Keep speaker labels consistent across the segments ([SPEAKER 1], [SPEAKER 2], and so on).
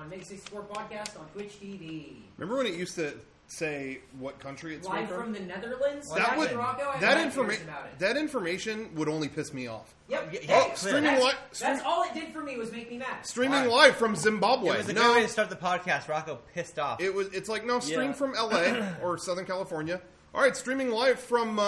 [SPEAKER 1] on Mega 64 Podcast on Twitch TV.
[SPEAKER 2] Remember when it used to say what country it's
[SPEAKER 1] Live from the Netherlands?
[SPEAKER 2] That information would only piss me off.
[SPEAKER 1] Yep.
[SPEAKER 2] Streaming
[SPEAKER 1] all it did for me was make me mad.
[SPEAKER 2] Streaming live from Zimbabwe.
[SPEAKER 3] It was a good way to start the podcast. Rocco pissed off.
[SPEAKER 2] It's like, no, stream from LA or Southern California. All right, streaming live from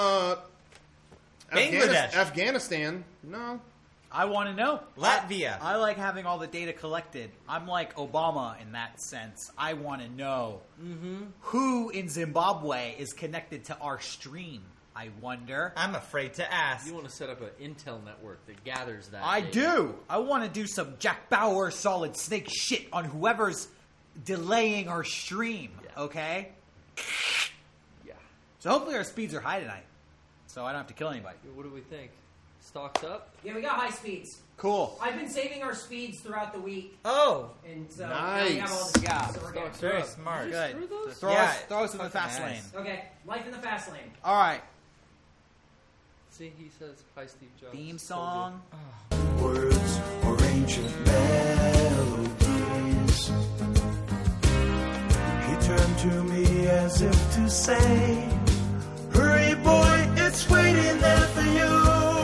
[SPEAKER 2] Afghanistan. No.
[SPEAKER 4] I want to know.
[SPEAKER 3] Latvia.
[SPEAKER 4] I like having all the data collected. I'm like Obama in that sense. I want to know who in Zimbabwe is connected to our stream. I wonder.
[SPEAKER 3] I'm afraid to ask.
[SPEAKER 5] You want to set up an intel network that gathers that
[SPEAKER 4] I
[SPEAKER 5] data.
[SPEAKER 4] do. I want to do some Jack Bauer Solid Snake shit on whoever's delaying our stream.
[SPEAKER 5] Yeah.
[SPEAKER 4] Okay?
[SPEAKER 5] Yeah.
[SPEAKER 4] So hopefully our speeds are high tonight. So I don't have to kill anybody.
[SPEAKER 5] What do we think? Stocks up?
[SPEAKER 1] Yeah, we got high speeds.
[SPEAKER 4] Cool.
[SPEAKER 1] I've been saving our speeds throughout the week.
[SPEAKER 3] Oh.
[SPEAKER 1] And so
[SPEAKER 2] nice.
[SPEAKER 1] we have all this
[SPEAKER 4] Yeah.
[SPEAKER 1] so we're good.
[SPEAKER 3] Very smart.
[SPEAKER 4] Good.
[SPEAKER 1] Throw
[SPEAKER 4] So throw us in the fast lane.
[SPEAKER 1] Okay, life in the fast lane.
[SPEAKER 4] All right.
[SPEAKER 5] See, he says, hi, Steve Jobs.
[SPEAKER 4] Theme song.
[SPEAKER 6] Words or ancient melodies. He turned to me as if to say, hurry boy, it's waiting there for you.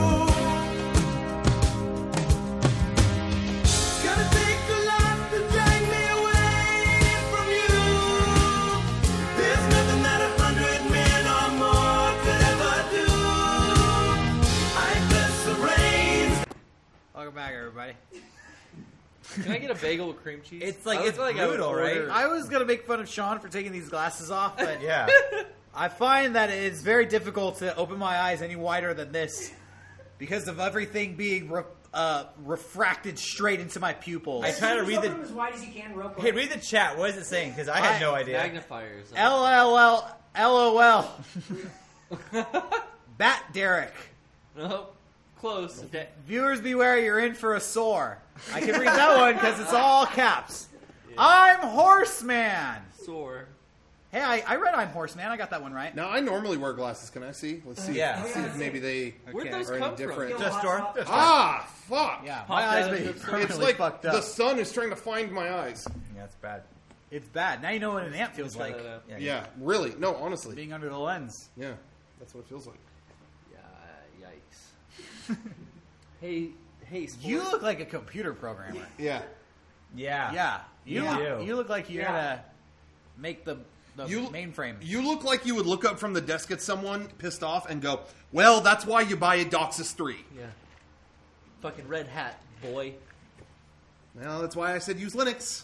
[SPEAKER 6] Gonna take a lot to drag me away from you. There's nothing that 100 men or more could ever do. I bless the rains.
[SPEAKER 4] Welcome back, everybody.
[SPEAKER 5] Can I get a bagel with cream cheese?
[SPEAKER 3] It's like,
[SPEAKER 5] I
[SPEAKER 3] it's
[SPEAKER 5] was like I would
[SPEAKER 3] brutal, right?
[SPEAKER 5] order-
[SPEAKER 4] I was going to make fun of Sean for taking these glasses off, but
[SPEAKER 3] Yeah.
[SPEAKER 4] I find that it's very difficult to open my eyes any wider than this because of everything being refracted straight into my pupils.
[SPEAKER 3] I try to read
[SPEAKER 1] Open
[SPEAKER 3] the.
[SPEAKER 1] them as wide as you can, real quick.
[SPEAKER 3] Hey, read the chat. What is it saying? Because I had no idea.
[SPEAKER 5] Magnifiers.
[SPEAKER 4] LOL. Bat Derek.
[SPEAKER 5] No, close.
[SPEAKER 4] Viewers beware, you're in for a sore. I can read that one because it's all caps. I'm Horseman.
[SPEAKER 5] Sore.
[SPEAKER 4] Hey, I read I'm Horseman. I got that one right.
[SPEAKER 2] Now, I normally wear glasses. Can I see? Let's see.
[SPEAKER 3] Yeah.
[SPEAKER 2] Let's see if maybe they
[SPEAKER 5] Where'd those
[SPEAKER 2] are
[SPEAKER 5] come
[SPEAKER 2] any different.
[SPEAKER 1] Feel
[SPEAKER 3] Just
[SPEAKER 1] hot
[SPEAKER 3] door.
[SPEAKER 1] top.
[SPEAKER 3] Just door.
[SPEAKER 2] Ah, fuck.
[SPEAKER 4] Yeah,
[SPEAKER 5] Pop
[SPEAKER 4] my
[SPEAKER 5] that
[SPEAKER 4] eyes
[SPEAKER 5] into
[SPEAKER 4] be
[SPEAKER 5] the-
[SPEAKER 2] It's
[SPEAKER 4] permanently
[SPEAKER 2] like
[SPEAKER 4] fucked up.
[SPEAKER 2] the sun is trying to find my eyes.
[SPEAKER 3] Yeah, it's bad.
[SPEAKER 4] It's bad. Now you know what an ant feels
[SPEAKER 5] Try
[SPEAKER 4] like.
[SPEAKER 5] that out.
[SPEAKER 2] Yeah, really. No, honestly.
[SPEAKER 4] Being under the lens.
[SPEAKER 2] Yeah, that's what it feels like.
[SPEAKER 5] Yeah, yikes. hey, sport.
[SPEAKER 4] You look like a computer programmer.
[SPEAKER 2] Yeah.
[SPEAKER 3] Yeah.
[SPEAKER 4] Yeah. You
[SPEAKER 3] Yeah.
[SPEAKER 4] look like you're
[SPEAKER 1] Yeah.
[SPEAKER 4] gonna make the
[SPEAKER 2] You-
[SPEAKER 4] mainframe.
[SPEAKER 2] You look like you would look up from the desk at someone pissed off and go, well, that's why you buy a Doxus 3.
[SPEAKER 5] Yeah. Fucking red hat, boy.
[SPEAKER 2] Well, that's why I said use Linux.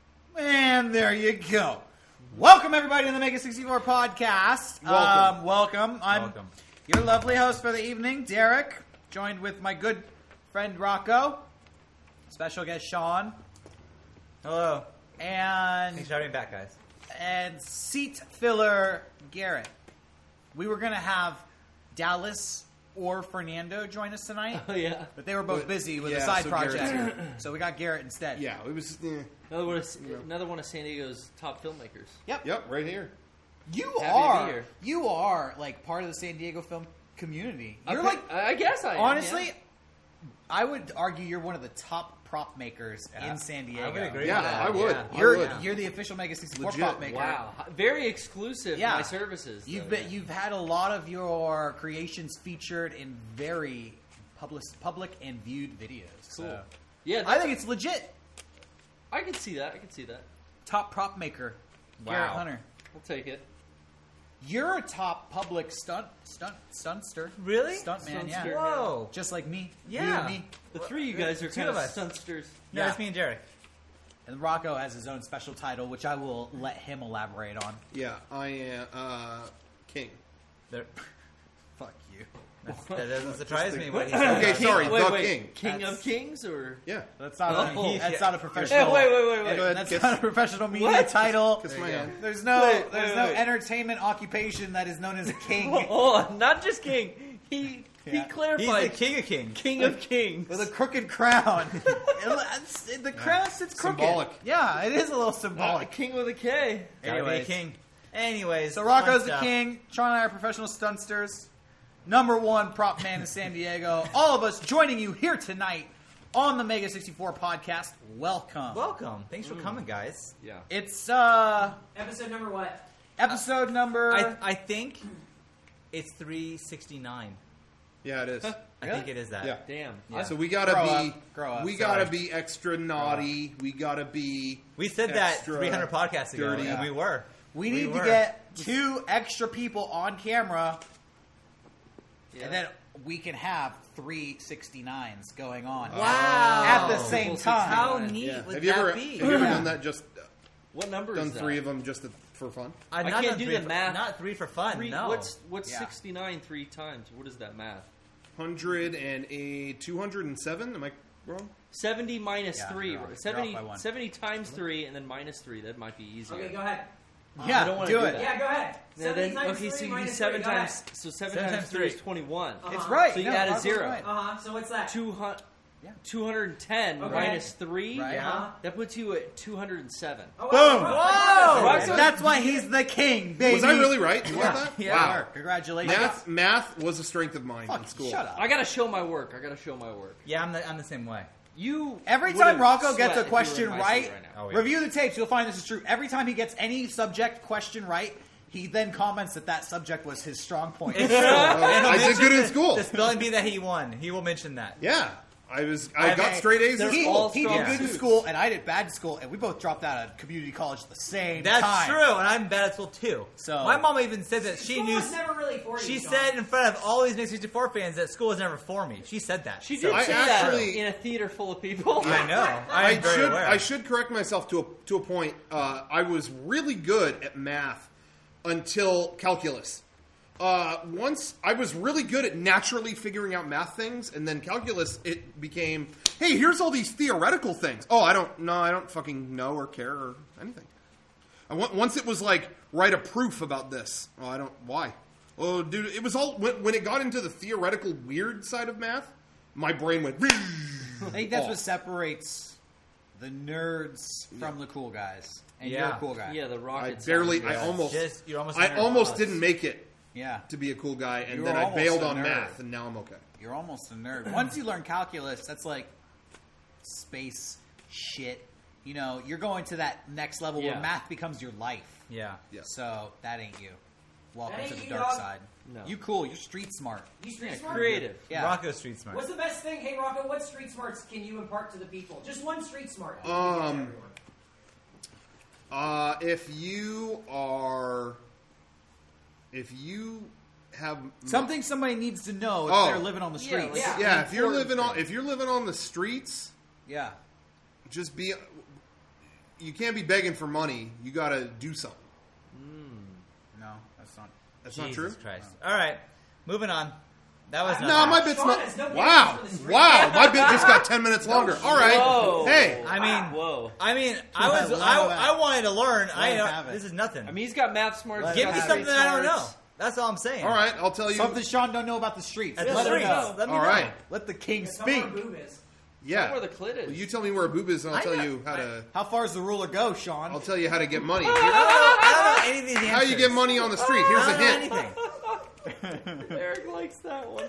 [SPEAKER 4] And there you go. Welcome everybody to the Mega 64 podcast.
[SPEAKER 2] Welcome.
[SPEAKER 4] I'm
[SPEAKER 3] Welcome.
[SPEAKER 4] your lovely host for the evening, Derek, joined with my good friend Rocco, special guest Sean,
[SPEAKER 3] Hello.
[SPEAKER 4] and
[SPEAKER 3] Thanks for having me back, guys.
[SPEAKER 4] seat filler Garrett. We were gonna have Dallas or Fernando join us tonight,
[SPEAKER 5] Oh, yeah.
[SPEAKER 4] but they were both
[SPEAKER 2] But-
[SPEAKER 4] busy with
[SPEAKER 2] yeah,
[SPEAKER 4] a side
[SPEAKER 2] so
[SPEAKER 4] project,
[SPEAKER 2] Garrett's
[SPEAKER 4] so we got Garrett instead.
[SPEAKER 2] Yeah, it was.
[SPEAKER 5] Another one of San Diego's top filmmakers.
[SPEAKER 2] Yep, right here.
[SPEAKER 4] You
[SPEAKER 5] Happy to be here.
[SPEAKER 4] are like part of the San Diego film community. You're
[SPEAKER 5] Okay,
[SPEAKER 4] like,
[SPEAKER 5] I guess I am,
[SPEAKER 4] honestly,
[SPEAKER 5] yeah.
[SPEAKER 4] I would argue you're one of the top prop makers in San Diego.
[SPEAKER 3] I would agree.
[SPEAKER 2] Yeah,
[SPEAKER 3] with that.
[SPEAKER 2] I would.
[SPEAKER 5] Yeah.
[SPEAKER 2] I
[SPEAKER 4] You're
[SPEAKER 2] would.
[SPEAKER 4] you're the official Mega 64
[SPEAKER 2] Legit.
[SPEAKER 4] prop maker.
[SPEAKER 5] Wow. Very exclusive
[SPEAKER 4] Yeah.
[SPEAKER 5] my services.
[SPEAKER 4] You've
[SPEAKER 5] though,
[SPEAKER 4] been you've had a lot of your creations featured in very public and viewed videos.
[SPEAKER 5] Cool.
[SPEAKER 4] So
[SPEAKER 5] Yeah,
[SPEAKER 4] I think it's legit.
[SPEAKER 5] I can see that.
[SPEAKER 4] Top prop maker,
[SPEAKER 3] Wow.
[SPEAKER 4] Garrett Hunter.
[SPEAKER 5] I'll take it.
[SPEAKER 4] You're a top public stuntster.
[SPEAKER 3] Really?
[SPEAKER 4] Stuntman, yeah.
[SPEAKER 5] Stuntster.
[SPEAKER 3] Whoa.
[SPEAKER 4] Just like me.
[SPEAKER 3] Yeah.
[SPEAKER 4] You and me.
[SPEAKER 5] The three of you guys are
[SPEAKER 3] Two
[SPEAKER 5] kind
[SPEAKER 3] of
[SPEAKER 5] of
[SPEAKER 3] us.
[SPEAKER 5] stunsters.
[SPEAKER 3] No,
[SPEAKER 4] Yeah.
[SPEAKER 3] it's me and Derek.
[SPEAKER 4] And Rocco has his own special title, which I will let him elaborate on.
[SPEAKER 2] Yeah, I am king.
[SPEAKER 3] There.
[SPEAKER 4] Fuck you.
[SPEAKER 3] That doesn't surprise me. What he
[SPEAKER 2] Okay,
[SPEAKER 3] said.
[SPEAKER 2] sorry,
[SPEAKER 5] Wait,
[SPEAKER 2] the
[SPEAKER 5] wait.
[SPEAKER 2] king.
[SPEAKER 5] King
[SPEAKER 4] That's-
[SPEAKER 5] of Kings or
[SPEAKER 2] Yeah.
[SPEAKER 4] That's not,
[SPEAKER 5] Oh.
[SPEAKER 4] that's not a professional.
[SPEAKER 5] wait.
[SPEAKER 2] Go ahead.
[SPEAKER 4] That's
[SPEAKER 2] Kiss,
[SPEAKER 4] not a professional media
[SPEAKER 5] What?
[SPEAKER 4] title.
[SPEAKER 2] kiss my hand.
[SPEAKER 4] There's no
[SPEAKER 5] Wait,
[SPEAKER 4] there's
[SPEAKER 5] wait,
[SPEAKER 4] no
[SPEAKER 5] wait.
[SPEAKER 4] entertainment occupation that is known as a king
[SPEAKER 5] Oh, not just king. He
[SPEAKER 4] Yeah.
[SPEAKER 5] clarified.
[SPEAKER 3] He's the king of kings.
[SPEAKER 5] King of Kings.
[SPEAKER 4] with a crooked crown. The crown sits crooked.
[SPEAKER 2] Symbolic.
[SPEAKER 4] Yeah, it is a little
[SPEAKER 5] Not a
[SPEAKER 4] symbolic.
[SPEAKER 5] king with a K.
[SPEAKER 3] Gotta be a
[SPEAKER 4] Anyways.
[SPEAKER 3] king. Anyways.
[SPEAKER 4] So Rocco's
[SPEAKER 3] fun
[SPEAKER 4] the
[SPEAKER 3] stuff.
[SPEAKER 4] king. Sean and I are professional stuntsters. #1 prop man in San Diego. All of us joining you here tonight on the Mega 64 podcast. Welcome.
[SPEAKER 3] Welcome. Thanks for coming, guys.
[SPEAKER 5] Yeah.
[SPEAKER 4] It's
[SPEAKER 1] Episode number what?
[SPEAKER 4] episode number.
[SPEAKER 3] I think it's 369.
[SPEAKER 2] Yeah, it is.
[SPEAKER 3] I
[SPEAKER 4] Really?
[SPEAKER 3] think it is that.
[SPEAKER 2] Yeah.
[SPEAKER 5] Damn.
[SPEAKER 3] Yeah.
[SPEAKER 2] So we gotta
[SPEAKER 4] Grow
[SPEAKER 2] be,
[SPEAKER 4] up. Grow up.
[SPEAKER 2] we
[SPEAKER 4] Sorry.
[SPEAKER 2] gotta be extra naughty. We gotta be.
[SPEAKER 3] We said that
[SPEAKER 2] Extra
[SPEAKER 3] 300 podcasts ago,
[SPEAKER 2] dirty.
[SPEAKER 3] and we were.
[SPEAKER 4] we need to
[SPEAKER 3] were.
[SPEAKER 4] get 2 extra people on camera,
[SPEAKER 5] Yeah.
[SPEAKER 4] and then we can have 369s going on.
[SPEAKER 3] Wow.
[SPEAKER 4] At the same
[SPEAKER 5] Full
[SPEAKER 4] time.
[SPEAKER 3] How
[SPEAKER 5] 69.
[SPEAKER 3] neat
[SPEAKER 2] Yeah.
[SPEAKER 3] would
[SPEAKER 2] Have you
[SPEAKER 3] that
[SPEAKER 2] ever
[SPEAKER 3] be?
[SPEAKER 2] have you ever
[SPEAKER 4] Yeah.
[SPEAKER 2] done that? Just
[SPEAKER 5] What number
[SPEAKER 2] done
[SPEAKER 5] is that?
[SPEAKER 2] 3 of them just for fun?
[SPEAKER 3] I've
[SPEAKER 5] I
[SPEAKER 3] not
[SPEAKER 5] can't
[SPEAKER 3] done
[SPEAKER 5] do
[SPEAKER 3] three
[SPEAKER 5] the
[SPEAKER 3] for-
[SPEAKER 5] math.
[SPEAKER 3] Not 3 for fun.
[SPEAKER 5] Three,
[SPEAKER 3] no.
[SPEAKER 5] What's
[SPEAKER 4] Yeah.
[SPEAKER 5] 69 3 times? What is that math?
[SPEAKER 2] 207. Am I wrong?
[SPEAKER 5] 70 minus
[SPEAKER 4] Yeah,
[SPEAKER 5] 3.
[SPEAKER 4] you're off.
[SPEAKER 5] Right?
[SPEAKER 4] You're off
[SPEAKER 5] 70,
[SPEAKER 4] by 1.
[SPEAKER 5] 70 times 3 and then minus 3. That might be easier.
[SPEAKER 1] Okay, go ahead.
[SPEAKER 4] Yeah,
[SPEAKER 5] I don't wanna
[SPEAKER 4] do
[SPEAKER 5] do
[SPEAKER 4] it.
[SPEAKER 5] that.
[SPEAKER 1] Yeah, go ahead.
[SPEAKER 5] Yeah,
[SPEAKER 1] 70
[SPEAKER 5] then,
[SPEAKER 1] times
[SPEAKER 5] okay,
[SPEAKER 1] 3
[SPEAKER 5] so you do
[SPEAKER 1] minus
[SPEAKER 5] 7
[SPEAKER 1] 3, go
[SPEAKER 5] times.
[SPEAKER 1] ahead.
[SPEAKER 5] So 7
[SPEAKER 3] 7
[SPEAKER 5] times
[SPEAKER 3] times
[SPEAKER 5] 3 is
[SPEAKER 3] three.
[SPEAKER 5] 21.
[SPEAKER 4] It's right.
[SPEAKER 5] So you
[SPEAKER 4] No,
[SPEAKER 5] add a
[SPEAKER 4] Rocco's
[SPEAKER 5] 0.
[SPEAKER 4] right.
[SPEAKER 1] So what's that?
[SPEAKER 5] 210
[SPEAKER 1] Okay.
[SPEAKER 5] minus 3.
[SPEAKER 4] Right.
[SPEAKER 1] Uh-huh.
[SPEAKER 5] That puts you at 207.
[SPEAKER 1] Oh,
[SPEAKER 4] Boom.
[SPEAKER 5] Whoa!
[SPEAKER 4] That's why he's the king, baby.
[SPEAKER 2] Was I really right? You got that?
[SPEAKER 3] Yeah.
[SPEAKER 2] Wow.
[SPEAKER 4] Congratulations.
[SPEAKER 2] Math was a strength of mine
[SPEAKER 4] Fuck,
[SPEAKER 2] in school.
[SPEAKER 4] shut up.
[SPEAKER 5] I gotta show my work.
[SPEAKER 3] Yeah, I'm the same way.
[SPEAKER 5] You
[SPEAKER 4] Every
[SPEAKER 5] would've
[SPEAKER 4] time Rocco
[SPEAKER 5] sweat
[SPEAKER 4] gets
[SPEAKER 5] if
[SPEAKER 4] a
[SPEAKER 5] you were
[SPEAKER 4] question
[SPEAKER 5] in my
[SPEAKER 4] right,
[SPEAKER 5] seat now.
[SPEAKER 3] Oh, yeah.
[SPEAKER 4] review the tapes. You'll find this is true. Every time he gets any subject question right, he then comments that that subject was his strong point.
[SPEAKER 3] It's true.
[SPEAKER 2] I did good in school.
[SPEAKER 3] The spelling bee that he won. He will mention that.
[SPEAKER 2] Yeah, I got
[SPEAKER 4] Okay.
[SPEAKER 2] straight A's in
[SPEAKER 5] They're
[SPEAKER 2] school.
[SPEAKER 5] all
[SPEAKER 4] He
[SPEAKER 5] strong
[SPEAKER 4] did good in
[SPEAKER 5] suits.
[SPEAKER 4] school, and I did bad in school, and we both dropped out of community college at the same
[SPEAKER 3] That's
[SPEAKER 4] time.
[SPEAKER 3] true, and I'm bad at school too.
[SPEAKER 4] So-
[SPEAKER 3] my mom even said that she
[SPEAKER 1] School
[SPEAKER 3] knew.
[SPEAKER 1] was never really for you,
[SPEAKER 3] She
[SPEAKER 1] Sean.
[SPEAKER 3] said in front of all these Mix 64 fans that school was never for me. She said that.
[SPEAKER 5] She
[SPEAKER 3] So-
[SPEAKER 5] did
[SPEAKER 2] I
[SPEAKER 5] say
[SPEAKER 2] actually-
[SPEAKER 5] that in a theater full of people.
[SPEAKER 3] I know. I'm very aware.
[SPEAKER 2] I should correct myself to a point. I was really good at math until calculus. Once I was really good at naturally figuring out math things, and then calculus it became, hey, here's all these theoretical things. Oh, I don't fucking know or care or anything. Once it was like, write a proof about this. Oh, why? Oh, dude, it was all when it got into the theoretical weird side of math, my brain went.
[SPEAKER 4] I think that's what separates the nerds from the cool guys. And you're
[SPEAKER 3] Yeah.
[SPEAKER 4] a cool guy.
[SPEAKER 5] Yeah, the
[SPEAKER 2] I
[SPEAKER 5] rocket.
[SPEAKER 2] barely,
[SPEAKER 5] science.
[SPEAKER 2] I almost,
[SPEAKER 3] You're almost.
[SPEAKER 2] I
[SPEAKER 3] a nerd.
[SPEAKER 2] almost didn't make it
[SPEAKER 4] Yeah.
[SPEAKER 2] to be a cool guy, and
[SPEAKER 4] You
[SPEAKER 2] then
[SPEAKER 4] were
[SPEAKER 2] I
[SPEAKER 4] almost
[SPEAKER 2] bailed
[SPEAKER 4] a
[SPEAKER 2] on
[SPEAKER 4] nerd.
[SPEAKER 2] math, and now I'm okay.
[SPEAKER 4] You're almost a nerd. Once you learn calculus, that's like space shit. You know, you're going to that next level
[SPEAKER 5] Yeah.
[SPEAKER 4] where math becomes your life.
[SPEAKER 3] Yeah.
[SPEAKER 2] Yeah.
[SPEAKER 4] So that ain't you. Welcome
[SPEAKER 1] That
[SPEAKER 4] to
[SPEAKER 1] ain't
[SPEAKER 4] the
[SPEAKER 1] you,
[SPEAKER 4] dark
[SPEAKER 1] dog.
[SPEAKER 4] side.
[SPEAKER 5] No.
[SPEAKER 4] You cool. You're street smart.
[SPEAKER 1] You street
[SPEAKER 5] Yeah,
[SPEAKER 1] smart?
[SPEAKER 5] creative.
[SPEAKER 4] Yeah.
[SPEAKER 3] Rocco Street Smart.
[SPEAKER 1] What's the best thing? Hey, Rocco, what street smarts can you impart to the people? Just one street smart. You can give to everyone.
[SPEAKER 2] If you have
[SPEAKER 4] Something somebody needs to know if
[SPEAKER 2] Oh.
[SPEAKER 4] they're living on the
[SPEAKER 5] Yeah,
[SPEAKER 4] streets.
[SPEAKER 5] like-
[SPEAKER 2] yeah, if you're
[SPEAKER 5] important
[SPEAKER 2] living on
[SPEAKER 5] thing.
[SPEAKER 2] if you're living on the streets,
[SPEAKER 4] Yeah.
[SPEAKER 2] just be. You can't be begging for money. You got to do something.
[SPEAKER 4] No, that's not.
[SPEAKER 2] That's
[SPEAKER 3] Jesus
[SPEAKER 2] not true.
[SPEAKER 3] Christ. All right, moving on. That was
[SPEAKER 2] No,
[SPEAKER 3] nothing.
[SPEAKER 2] my bit's
[SPEAKER 1] Sean
[SPEAKER 2] not.
[SPEAKER 1] has no
[SPEAKER 2] Wow,
[SPEAKER 1] patience for the street.
[SPEAKER 2] wow, my bit just got 10 minutes longer. All right,
[SPEAKER 5] Whoa.
[SPEAKER 2] hey,
[SPEAKER 3] I mean,
[SPEAKER 5] Whoa.
[SPEAKER 3] I
[SPEAKER 4] Let
[SPEAKER 3] I wanted to learn.
[SPEAKER 4] him have it.
[SPEAKER 3] This is nothing.
[SPEAKER 5] I mean, he's got math smarts.
[SPEAKER 4] Let
[SPEAKER 5] he's
[SPEAKER 3] give
[SPEAKER 5] got
[SPEAKER 3] me
[SPEAKER 4] have
[SPEAKER 3] something
[SPEAKER 5] street
[SPEAKER 3] that I don't know.
[SPEAKER 5] smarts.
[SPEAKER 3] That's all I'm saying.
[SPEAKER 2] all right, I'll tell you.
[SPEAKER 4] Something Sean don't know about the streets.
[SPEAKER 3] That's
[SPEAKER 4] Let
[SPEAKER 3] the
[SPEAKER 4] him
[SPEAKER 3] streets.
[SPEAKER 4] know.
[SPEAKER 3] Let me
[SPEAKER 2] All
[SPEAKER 3] know.
[SPEAKER 2] right,
[SPEAKER 4] Let the king
[SPEAKER 1] Tell me
[SPEAKER 4] speak.
[SPEAKER 1] where boob is.
[SPEAKER 2] yeah.
[SPEAKER 5] Where the clit is.
[SPEAKER 2] Well, you tell me where a boob is, and I'll
[SPEAKER 3] I
[SPEAKER 2] tell
[SPEAKER 3] know.
[SPEAKER 2] you how to.
[SPEAKER 4] How far does the ruler go, Sean?
[SPEAKER 2] I'll tell you how to get money.
[SPEAKER 3] I don't know any of these answers.
[SPEAKER 2] How you get money on the street? Here's
[SPEAKER 3] I
[SPEAKER 2] a
[SPEAKER 3] don't know
[SPEAKER 2] hint.
[SPEAKER 3] anything.
[SPEAKER 5] Eric likes that one.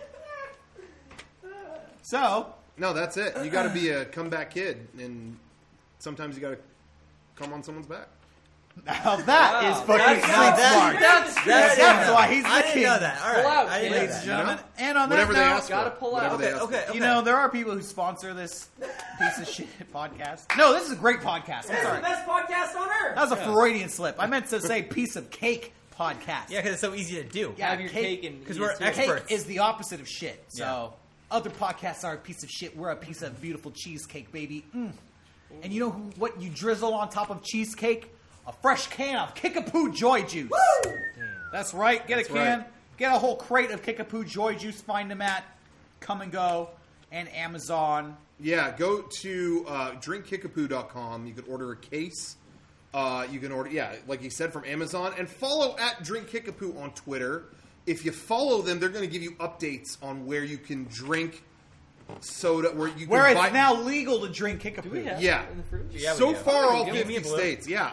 [SPEAKER 4] So,
[SPEAKER 2] No, that's it. You got to be a comeback kid, and sometimes you got to come on someone's back.
[SPEAKER 4] now that is fucking
[SPEAKER 5] That's-
[SPEAKER 4] street
[SPEAKER 3] that's-
[SPEAKER 4] smart.
[SPEAKER 3] That's
[SPEAKER 4] why he's the
[SPEAKER 3] I didn't
[SPEAKER 4] king.
[SPEAKER 3] know that. All right.
[SPEAKER 5] Pull out,
[SPEAKER 3] I didn't know
[SPEAKER 5] kid.
[SPEAKER 4] Ladies
[SPEAKER 3] that.
[SPEAKER 4] and gentlemen,
[SPEAKER 2] know?
[SPEAKER 4] and on
[SPEAKER 2] Whatever
[SPEAKER 4] that
[SPEAKER 2] they
[SPEAKER 4] note,
[SPEAKER 2] ask
[SPEAKER 5] Gotta
[SPEAKER 2] for.
[SPEAKER 5] pull
[SPEAKER 2] Whatever
[SPEAKER 5] out.
[SPEAKER 2] they
[SPEAKER 3] Okay,
[SPEAKER 2] ask
[SPEAKER 3] okay,
[SPEAKER 2] for.
[SPEAKER 3] okay.
[SPEAKER 4] you know, there are people who sponsor this piece of shit podcast. No, this is a great podcast. I'm
[SPEAKER 1] This is the
[SPEAKER 4] sorry.
[SPEAKER 1] best podcast on earth.
[SPEAKER 4] That was a Freudian slip. I meant to say piece of cake podcast.
[SPEAKER 3] Yeah, because it's so easy to do.
[SPEAKER 4] Yeah,
[SPEAKER 5] Have your cake and
[SPEAKER 3] because
[SPEAKER 5] eat
[SPEAKER 3] we're
[SPEAKER 5] it too.
[SPEAKER 3] experts.
[SPEAKER 4] Cake is the opposite of shit. So,
[SPEAKER 3] Yeah.
[SPEAKER 4] other podcasts are a piece of shit. We're a piece of beautiful cheesecake, baby. And you know what you drizzle on top of cheesecake? A fresh can of Kickapoo Joy Juice. That's right. Get
[SPEAKER 2] That's
[SPEAKER 4] a can.
[SPEAKER 2] right.
[SPEAKER 4] Get a whole crate of Kickapoo Joy Juice. Find them at Come and Go and Amazon.
[SPEAKER 2] Yeah, go to drinkkickapoo.com. You can order a case. You can order, like you said, from Amazon. And follow at Drink Kickapoo on Twitter. If you follow them, they're going to give you updates on where you can drink soda. Where you can
[SPEAKER 4] Where it's
[SPEAKER 2] buy,
[SPEAKER 4] now legal to drink
[SPEAKER 5] Do we
[SPEAKER 4] Kickapoo.
[SPEAKER 5] have
[SPEAKER 2] Yeah.
[SPEAKER 5] it in the fridge?
[SPEAKER 3] Yeah, we
[SPEAKER 2] so
[SPEAKER 3] do.
[SPEAKER 2] far, all
[SPEAKER 3] Give me a
[SPEAKER 2] 50
[SPEAKER 3] blue.
[SPEAKER 2] states. Yeah.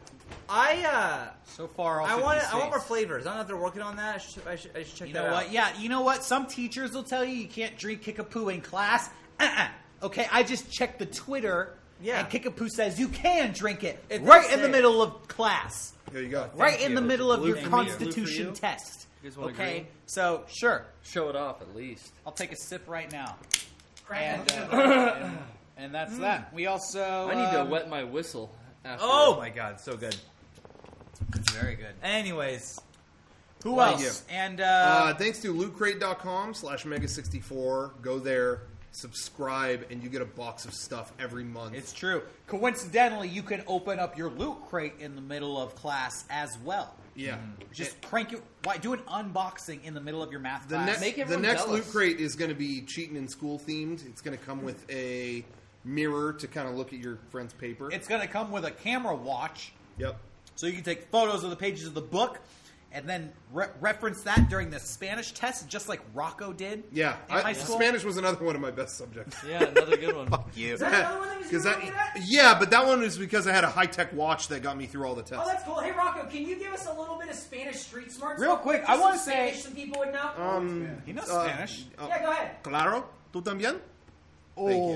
[SPEAKER 4] So far, all
[SPEAKER 3] I
[SPEAKER 4] 50
[SPEAKER 3] want
[SPEAKER 4] states.
[SPEAKER 3] more flavors. I don't know if they're working on that. I should check
[SPEAKER 4] You
[SPEAKER 3] that
[SPEAKER 4] know
[SPEAKER 3] out.
[SPEAKER 4] what? Yeah, you know what? Some teachers will tell you can't drink Kickapoo in class. Okay, I just checked the Twitter,
[SPEAKER 3] Yeah.
[SPEAKER 4] and Kickapoo says you can drink it
[SPEAKER 3] It
[SPEAKER 4] right
[SPEAKER 3] does
[SPEAKER 4] in the
[SPEAKER 3] say.
[SPEAKER 4] middle of class.
[SPEAKER 2] Here you go.
[SPEAKER 4] Right in
[SPEAKER 3] you.
[SPEAKER 4] the middle of
[SPEAKER 5] Blue
[SPEAKER 4] your
[SPEAKER 5] for me.
[SPEAKER 4] Constitution
[SPEAKER 5] Blue for you?
[SPEAKER 4] test.
[SPEAKER 5] You guys want a
[SPEAKER 4] Okay,
[SPEAKER 5] green?
[SPEAKER 4] so sure,
[SPEAKER 5] Show it off at least.
[SPEAKER 4] I'll take a sip right now,
[SPEAKER 1] Crack
[SPEAKER 4] and and that's that. We also
[SPEAKER 5] I need to wet my whistle. After
[SPEAKER 3] Oh my god, so good.
[SPEAKER 4] very good.
[SPEAKER 3] Anyways,
[SPEAKER 4] Who
[SPEAKER 2] Thank
[SPEAKER 4] else?
[SPEAKER 2] you.
[SPEAKER 4] And
[SPEAKER 2] Thanks to lootcrate.com/mega64. Go there, subscribe, and you get a box of stuff every month.
[SPEAKER 4] it's true. Coincidentally, you can open up your loot crate in the middle of class as well.
[SPEAKER 2] yeah.
[SPEAKER 4] Just crank it. Why do an unboxing in the middle of your math
[SPEAKER 2] The
[SPEAKER 4] class?
[SPEAKER 2] next,
[SPEAKER 5] Make
[SPEAKER 2] the
[SPEAKER 5] everyone
[SPEAKER 2] next
[SPEAKER 5] jealous.
[SPEAKER 2] loot crate is going to be cheating in school themed. It's going to come with a mirror to kind of look at your friend's paper.
[SPEAKER 4] It's going to come with a camera watch,
[SPEAKER 2] Yep.
[SPEAKER 4] so you can take photos of the pages of the book, and then reference that during the Spanish test, just like Rocco did.
[SPEAKER 2] Yeah.
[SPEAKER 4] in high school.
[SPEAKER 2] Spanish was another one of my best subjects.
[SPEAKER 5] Yeah, another good one.
[SPEAKER 4] You.
[SPEAKER 1] Is that another one that was
[SPEAKER 2] 'Cause
[SPEAKER 1] really good at?
[SPEAKER 2] yeah, but that one was because I had a high-tech watch that got me through all the
[SPEAKER 1] Oh,
[SPEAKER 2] tests.
[SPEAKER 1] that's cool. Hey, Rocco, can you give us a little bit of Spanish street smarts?
[SPEAKER 4] Real quick,
[SPEAKER 1] Just
[SPEAKER 4] I wanna
[SPEAKER 1] some
[SPEAKER 4] say-
[SPEAKER 1] Spanish some people would know.
[SPEAKER 4] He knows Spanish.
[SPEAKER 1] Yeah, go ahead.
[SPEAKER 2] Claro. ¿Tú también? Thank you.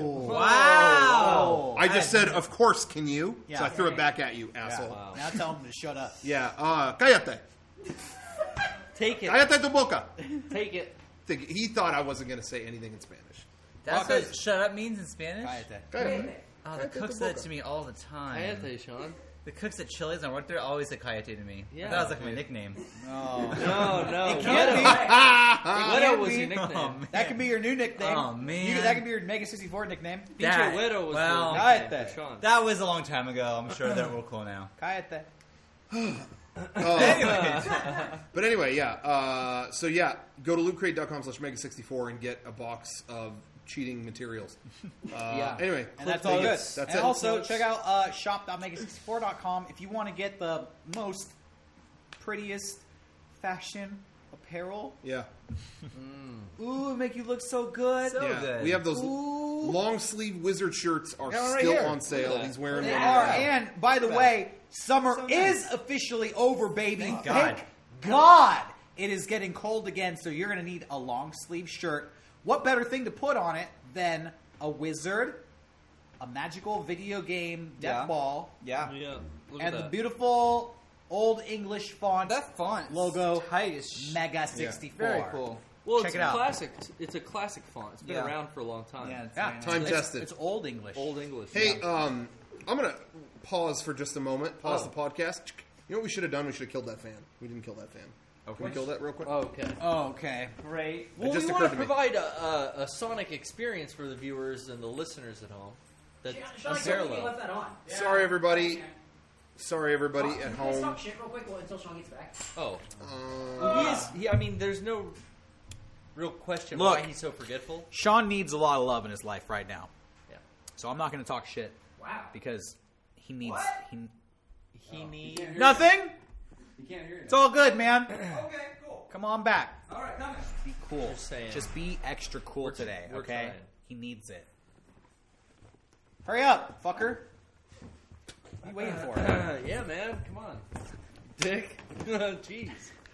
[SPEAKER 3] wow.
[SPEAKER 2] I just said, of course, can you?
[SPEAKER 4] Yeah.
[SPEAKER 2] So I threw it back at you, asshole.
[SPEAKER 5] Wow.
[SPEAKER 4] Now tell him to shut up.
[SPEAKER 2] Yeah. Cállate.
[SPEAKER 5] Take it.
[SPEAKER 2] Cállate tu boca.
[SPEAKER 5] Take it.
[SPEAKER 2] He thought I wasn't going to say anything in Spanish.
[SPEAKER 3] That's
[SPEAKER 4] Rocco's-
[SPEAKER 3] what shut up means in Spanish?
[SPEAKER 4] Cállate.
[SPEAKER 2] Cállate.
[SPEAKER 3] Oh, the cook said it to me all the time.
[SPEAKER 5] Cállate, Sean.
[SPEAKER 3] The cooks at Chili's I worked there always said Coyote to me.
[SPEAKER 5] Yeah.
[SPEAKER 3] That was like my nickname.
[SPEAKER 4] Oh.
[SPEAKER 5] No.
[SPEAKER 4] can't be.
[SPEAKER 5] Wedo was
[SPEAKER 4] be.
[SPEAKER 5] your nickname.
[SPEAKER 3] Oh, man.
[SPEAKER 4] That could be your new nickname.
[SPEAKER 3] Oh, man.
[SPEAKER 4] That could be your Mega 64 nickname.
[SPEAKER 3] That-
[SPEAKER 5] Pinche Wedo was
[SPEAKER 3] well,
[SPEAKER 5] the
[SPEAKER 4] Cállate.
[SPEAKER 5] nickname for Sean.
[SPEAKER 3] That was a long time ago. I'm sure they're real cool now.
[SPEAKER 4] Cállate.
[SPEAKER 3] Anyways,
[SPEAKER 2] But anyway, yeah. So yeah, go to lootcrate.com/mega64 and get a box of cheating materials.
[SPEAKER 5] Yeah.
[SPEAKER 2] Anyway,
[SPEAKER 4] And that's all good.
[SPEAKER 2] That's
[SPEAKER 4] and
[SPEAKER 2] it.
[SPEAKER 4] also, check out shop.mega64.com if you want to get the most prettiest fashion apparel.
[SPEAKER 2] Yeah.
[SPEAKER 4] Ooh, make you look so good.
[SPEAKER 3] So
[SPEAKER 2] Yeah.
[SPEAKER 3] good.
[SPEAKER 2] We have those
[SPEAKER 4] Ooh.
[SPEAKER 2] long sleeve wizard shirts are
[SPEAKER 4] Yeah, right
[SPEAKER 2] still
[SPEAKER 4] here.
[SPEAKER 2] on sale.
[SPEAKER 5] Look at that.
[SPEAKER 2] He's wearing
[SPEAKER 4] They
[SPEAKER 2] one.
[SPEAKER 4] are.
[SPEAKER 2] now.
[SPEAKER 4] And by the way, summer
[SPEAKER 3] So
[SPEAKER 4] is
[SPEAKER 3] nice.
[SPEAKER 4] officially over, baby.
[SPEAKER 3] Thank God.
[SPEAKER 4] Thank God. It is getting cold again, so you're going to need a long sleeve shirt. What better thing to put on it than a wizard, a magical video game death
[SPEAKER 3] Yeah.
[SPEAKER 4] ball,
[SPEAKER 3] Yeah.
[SPEAKER 5] Yeah. Look
[SPEAKER 4] and
[SPEAKER 5] at
[SPEAKER 4] the
[SPEAKER 5] that.
[SPEAKER 4] beautiful old English font
[SPEAKER 3] That font
[SPEAKER 4] logo
[SPEAKER 3] tight as sh-
[SPEAKER 4] Mega 64.
[SPEAKER 3] Very cool.
[SPEAKER 5] Well,
[SPEAKER 4] Check
[SPEAKER 5] it's
[SPEAKER 4] it out.
[SPEAKER 5] classic. It's a classic font. It's been
[SPEAKER 3] Yeah.
[SPEAKER 5] around for a long time.
[SPEAKER 3] Yeah, it's
[SPEAKER 4] Yeah,
[SPEAKER 3] very nice.
[SPEAKER 2] Time
[SPEAKER 4] it's,
[SPEAKER 2] tested.
[SPEAKER 4] It's old English.
[SPEAKER 5] Old English.
[SPEAKER 2] Hey,
[SPEAKER 5] yeah.
[SPEAKER 2] I'm gonna pause for just a moment. Pause
[SPEAKER 5] Oh.
[SPEAKER 2] the podcast. You know what we should have done? We should have killed that fan. We didn't kill that fan. Can we kill that real quick?
[SPEAKER 5] Okay.
[SPEAKER 4] Okay, great.
[SPEAKER 5] Well,
[SPEAKER 2] just
[SPEAKER 5] we
[SPEAKER 2] occurred
[SPEAKER 5] want
[SPEAKER 2] to
[SPEAKER 5] to
[SPEAKER 2] me.
[SPEAKER 5] provide a sonic experience for the viewers and the listeners at home. That's
[SPEAKER 1] Sean, I can't believe you
[SPEAKER 5] unparalleled.
[SPEAKER 1] left that on.
[SPEAKER 2] Sorry, everybody. Sorry, everybody
[SPEAKER 1] Oh,
[SPEAKER 2] at
[SPEAKER 1] you can't
[SPEAKER 2] home.
[SPEAKER 1] Stop shit real quick until Sean gets back.
[SPEAKER 5] Oh,
[SPEAKER 2] Uh,
[SPEAKER 5] I mean, there's no real question
[SPEAKER 4] Look.
[SPEAKER 5] why he's so forgetful.
[SPEAKER 4] Sean needs a lot of love in his life right now.
[SPEAKER 5] Yeah.
[SPEAKER 4] So I'm not going to talk shit
[SPEAKER 1] Wow.
[SPEAKER 4] because he needs...
[SPEAKER 1] What?
[SPEAKER 5] He needs.
[SPEAKER 4] Nothing?
[SPEAKER 7] You can't hear it.
[SPEAKER 4] It's all good, man.
[SPEAKER 1] Okay, cool.
[SPEAKER 4] Come on back.
[SPEAKER 1] All right, coming.
[SPEAKER 4] Be cool.
[SPEAKER 5] Just saying.
[SPEAKER 4] Just be extra cool
[SPEAKER 5] We're-
[SPEAKER 4] today,
[SPEAKER 5] we're
[SPEAKER 4] okay?
[SPEAKER 5] trying.
[SPEAKER 4] He needs it. Hurry up, fucker. What are you waiting for?
[SPEAKER 5] Yeah, man. Come on, Dick. Jeez.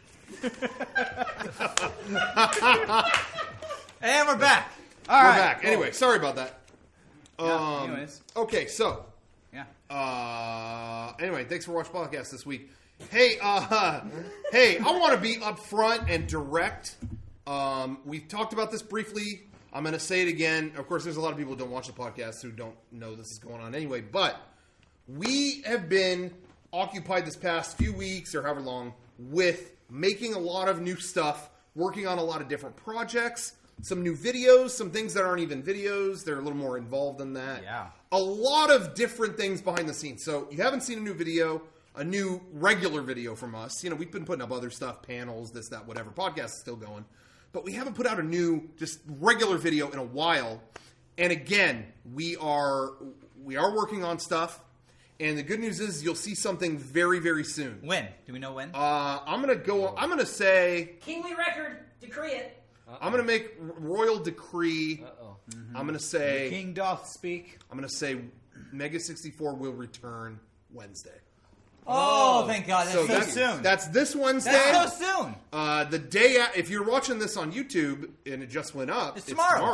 [SPEAKER 3] And we're back.
[SPEAKER 4] All
[SPEAKER 2] we're
[SPEAKER 4] right.
[SPEAKER 2] back.
[SPEAKER 4] cool.
[SPEAKER 2] Anyway, sorry about that.
[SPEAKER 4] anyways.
[SPEAKER 2] Okay, so
[SPEAKER 4] Yeah.
[SPEAKER 2] anyway, thanks for watching the podcast this week. Hey, hey, I want to be upfront and direct. We've talked about this briefly. I'm going to say it again. Of course, there's a lot of people who don't watch the podcast who don't know this is going on anyway. But we have been occupied this past few weeks or however long with making a lot of new stuff, working on a lot of different projects, some new videos, some things that aren't even videos. They're a little more involved than that.
[SPEAKER 3] Yeah.
[SPEAKER 2] A lot of different things behind the scenes. So you haven't seen a new video, a new regular video from us. You know, we've been putting up other stuff, panels, this, that, whatever. Podcast is still going. But we haven't put out a new, just regular video in a while. And again, we are working on stuff. And the good news is you'll see something very, very soon.
[SPEAKER 3] When? Do we know when?
[SPEAKER 2] I'm gonna say,
[SPEAKER 1] Kingly record. Decree it.
[SPEAKER 2] I'm gonna make royal decree.
[SPEAKER 5] Uh-oh.
[SPEAKER 2] I'm gonna say,
[SPEAKER 4] King doth speak.
[SPEAKER 2] I'm gonna say Mega 64 will return Wednesday.
[SPEAKER 3] Oh, thank God. That's so
[SPEAKER 2] that's
[SPEAKER 3] soon.
[SPEAKER 2] That's this Wednesday.
[SPEAKER 3] That's so soon.
[SPEAKER 2] The day if you're watching this on YouTube and it just went up,
[SPEAKER 3] It's tomorrow.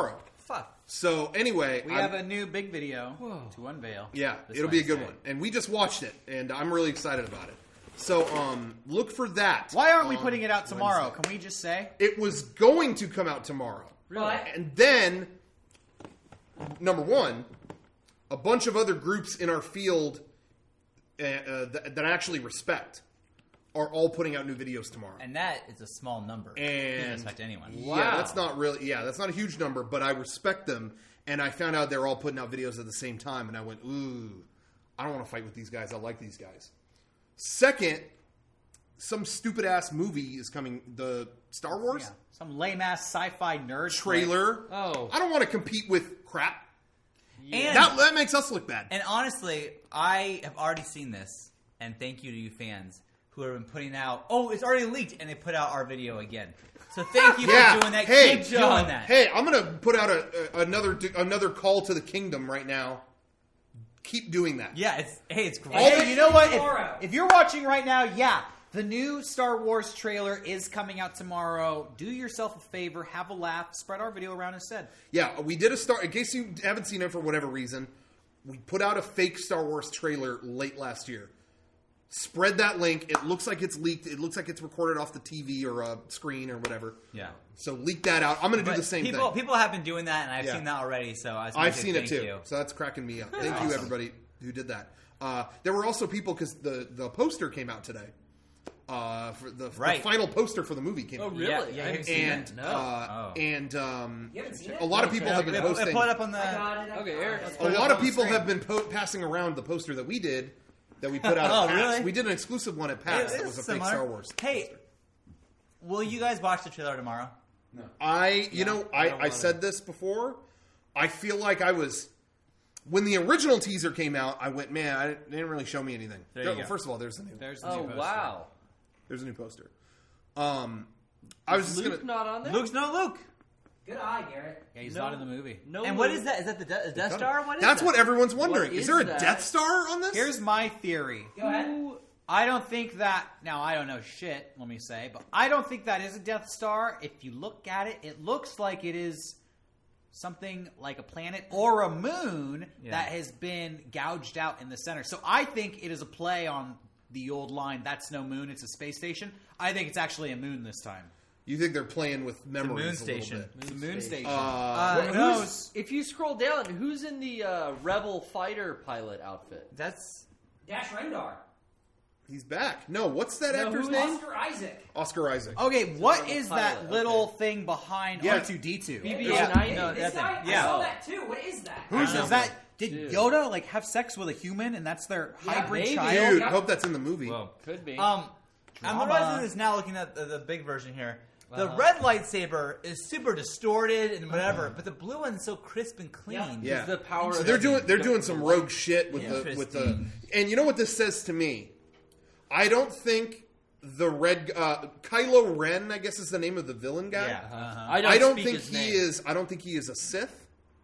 [SPEAKER 3] fuck?
[SPEAKER 2] So anyway,
[SPEAKER 4] We have a new big video to unveil.
[SPEAKER 2] yeah,
[SPEAKER 4] this
[SPEAKER 2] it'll be a good
[SPEAKER 4] Wednesday.
[SPEAKER 2] one, and we just watched it, and I'm really excited about it. So look for that.
[SPEAKER 4] Why aren't we
[SPEAKER 2] on
[SPEAKER 4] putting it out tomorrow?
[SPEAKER 2] Wednesday.
[SPEAKER 4] Can we just say?
[SPEAKER 2] It was going to come out tomorrow,
[SPEAKER 1] But
[SPEAKER 2] and then number one, a bunch of other groups in our field that I actually respect are all putting out new videos tomorrow.
[SPEAKER 3] And that is a small number.
[SPEAKER 2] And
[SPEAKER 3] Doesn't affect anyone.
[SPEAKER 2] Yeah, that's not really. Yeah, that's not a huge number, but I respect them. And I found out they're all putting out videos at the same time, and I went, "Ooh, I don't want to fight with these guys. I like these guys." Second, some stupid ass movie is coming. The Star Wars
[SPEAKER 4] Yeah, some lame ass sci-fi nerd
[SPEAKER 2] trailer.
[SPEAKER 5] Oh.
[SPEAKER 2] I don't want to compete with crap.
[SPEAKER 3] And
[SPEAKER 2] That makes us look bad.
[SPEAKER 3] And honestly, I have already seen this, and thank you to you fans who have been putting out. Oh, it's already leaked, and they put out our video again. So thank you
[SPEAKER 2] Yeah.
[SPEAKER 3] for doing that.
[SPEAKER 2] Hey,
[SPEAKER 3] Keep doing that.
[SPEAKER 2] Hey, I'm gonna put out another call to the kingdom right now. Keep doing that.
[SPEAKER 3] Yeah, it's great.
[SPEAKER 4] Hey, you know what?
[SPEAKER 1] Tomorrow.
[SPEAKER 4] If you're watching right now, yeah, the new Star Wars trailer is coming out tomorrow. Do yourself a favor, have a laugh, spread our video around instead.
[SPEAKER 2] Yeah, we did a Star. In case you haven't seen it for whatever reason, we put out a fake Star Wars trailer late last year. Spread that link. It looks like it's leaked. It looks like it's recorded off the TV or a screen or whatever.
[SPEAKER 3] Yeah.
[SPEAKER 2] So leak that out. I'm going to do
[SPEAKER 3] But
[SPEAKER 2] the same
[SPEAKER 3] people,
[SPEAKER 2] thing.
[SPEAKER 3] People have been doing that, and I've
[SPEAKER 2] Yeah.
[SPEAKER 3] seen that already. So
[SPEAKER 2] I've seen it too.
[SPEAKER 3] You.
[SPEAKER 2] So that's cracking me up. Thank you, everybody who did that. There were also people because the poster came out today. For the final poster for the movie came
[SPEAKER 5] Oh,
[SPEAKER 2] out.
[SPEAKER 5] really?
[SPEAKER 3] Yeah,
[SPEAKER 5] I
[SPEAKER 3] yeah,
[SPEAKER 5] haven't seen
[SPEAKER 2] And
[SPEAKER 5] it. No.
[SPEAKER 2] and
[SPEAKER 1] You haven't seen it?
[SPEAKER 2] a lot of people have been
[SPEAKER 3] Pull
[SPEAKER 2] posting.
[SPEAKER 3] it up on the.
[SPEAKER 1] I got it.
[SPEAKER 5] Okay, Eric.
[SPEAKER 2] A lot of people have been passing around the poster that we did, that we put out
[SPEAKER 3] Oh,
[SPEAKER 2] at PAX.
[SPEAKER 3] really?
[SPEAKER 2] We did an exclusive one at PAX that
[SPEAKER 3] It
[SPEAKER 2] was a
[SPEAKER 3] is
[SPEAKER 2] fake
[SPEAKER 3] similar.
[SPEAKER 2] Star Wars.
[SPEAKER 3] Hey, will you guys watch the trailer tomorrow?
[SPEAKER 2] I said this before. I feel like I was when the original teaser came out. I went, man, they didn't really show me anything.
[SPEAKER 3] There you
[SPEAKER 2] Well,
[SPEAKER 3] go.
[SPEAKER 2] first of all, there's the new.
[SPEAKER 4] There's the
[SPEAKER 5] Oh,
[SPEAKER 4] new poster.
[SPEAKER 5] wow.
[SPEAKER 2] There's a new poster. I was just
[SPEAKER 5] Luke
[SPEAKER 2] gonna.
[SPEAKER 5] not on there?
[SPEAKER 3] Luke's no Luke.
[SPEAKER 1] Good eye, Garrett.
[SPEAKER 4] Yeah, he's
[SPEAKER 5] No.
[SPEAKER 4] not in the movie.
[SPEAKER 5] No.
[SPEAKER 3] And what is that? Is that the Death Star? What is
[SPEAKER 2] That's
[SPEAKER 3] that?
[SPEAKER 2] what everyone's wondering.
[SPEAKER 5] What
[SPEAKER 2] Is there a
[SPEAKER 5] is that?
[SPEAKER 2] Death Star on this?
[SPEAKER 4] Here's my theory.
[SPEAKER 1] Go ahead.
[SPEAKER 4] I don't think that. Now, I don't know shit, let me say, but I don't think that is a Death Star. If you look at it, it looks like it is something like a planet or a moon
[SPEAKER 3] Yeah.
[SPEAKER 4] that has been gouged out in the center. So I think it is a play on the old line, that's no moon, it's a space station. I think it's actually a moon this time.
[SPEAKER 2] You think they're playing with memories
[SPEAKER 3] moon
[SPEAKER 2] a little
[SPEAKER 3] station.
[SPEAKER 2] bit?
[SPEAKER 4] It's a moon station.
[SPEAKER 5] Who
[SPEAKER 4] who knows?
[SPEAKER 5] If you scroll down, who's in the Rebel fighter pilot outfit?
[SPEAKER 3] That's
[SPEAKER 1] Dash Rendar.
[SPEAKER 2] He's back. No, what's that
[SPEAKER 5] No,
[SPEAKER 2] actor's
[SPEAKER 5] who-
[SPEAKER 2] name?
[SPEAKER 1] Oscar Isaac.
[SPEAKER 2] Oscar Isaac.
[SPEAKER 4] Okay, what
[SPEAKER 5] Rebel
[SPEAKER 4] is
[SPEAKER 5] pilot,
[SPEAKER 4] that little
[SPEAKER 5] okay.
[SPEAKER 4] thing behind
[SPEAKER 2] Yeah.
[SPEAKER 4] R2-D2?
[SPEAKER 5] BB-8.
[SPEAKER 3] no,
[SPEAKER 1] This
[SPEAKER 3] that's
[SPEAKER 1] guy?
[SPEAKER 3] it.
[SPEAKER 1] I
[SPEAKER 3] Yeah.
[SPEAKER 1] saw that too. What is that?
[SPEAKER 4] Who's
[SPEAKER 3] I
[SPEAKER 4] is that? Did
[SPEAKER 5] Dude.
[SPEAKER 4] Yoda like have sex with a human and that's their hybrid
[SPEAKER 5] maybe.
[SPEAKER 4] child?
[SPEAKER 2] Dude, I hope that's in the movie.
[SPEAKER 3] whoa.
[SPEAKER 5] Could be.
[SPEAKER 3] I'm
[SPEAKER 4] Drama.
[SPEAKER 3] realizing this now, looking at the big version here. The
[SPEAKER 5] Uh-huh.
[SPEAKER 3] red lightsaber is super distorted and whatever, but the blue one's so crisp and clean.
[SPEAKER 2] Yeah.
[SPEAKER 5] the power.
[SPEAKER 2] So
[SPEAKER 5] of
[SPEAKER 2] they're
[SPEAKER 5] the-
[SPEAKER 2] doing some rogue shit with the
[SPEAKER 3] Interesting.
[SPEAKER 2] and you know what this says to me? I don't think the red Kylo Ren, I guess is the name of the villain guy.
[SPEAKER 3] Yeah.
[SPEAKER 2] I don't
[SPEAKER 5] speak
[SPEAKER 2] think
[SPEAKER 5] his
[SPEAKER 2] he
[SPEAKER 5] name.
[SPEAKER 2] is. I don't think he is a Sith.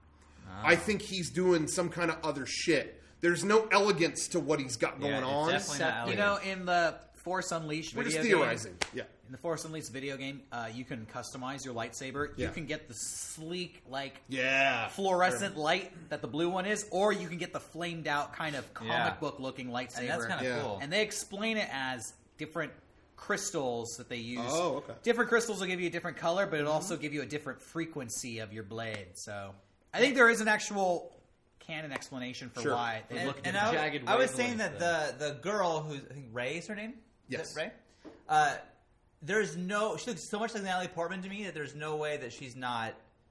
[SPEAKER 2] I think he's doing some kind of other shit. There's no elegance to what he's got going
[SPEAKER 3] it's
[SPEAKER 2] on.
[SPEAKER 3] definitely not
[SPEAKER 4] You know, in the Force Unleashed
[SPEAKER 2] We're just
[SPEAKER 4] video
[SPEAKER 2] theorizing.
[SPEAKER 4] game,
[SPEAKER 2] Yeah.
[SPEAKER 4] in the Force Unleashed video game, you can customize your lightsaber.
[SPEAKER 2] Yeah.
[SPEAKER 4] You can get the sleek, like
[SPEAKER 2] Yeah.
[SPEAKER 4] fluorescent light that the blue one is, or you can get the flamed out kind of comic
[SPEAKER 3] Yeah.
[SPEAKER 4] book looking lightsaber.
[SPEAKER 3] And that's kind of
[SPEAKER 2] Yeah.
[SPEAKER 3] cool.
[SPEAKER 4] And they explain it as different crystals that they use.
[SPEAKER 2] Oh, okay.
[SPEAKER 4] Different crystals will give you a different color, but it'll also give you a different frequency of your blade. So I think there is an actual canon explanation for
[SPEAKER 2] Sure.
[SPEAKER 4] why they look
[SPEAKER 3] and
[SPEAKER 4] different.
[SPEAKER 5] jagged
[SPEAKER 3] I was saying
[SPEAKER 5] wavelength
[SPEAKER 3] that the girl who's I think Ray is her name.
[SPEAKER 2] Yes.
[SPEAKER 3] Is that Ray. There's no. She looks so much like Natalie Portman to me that there's no way that she's not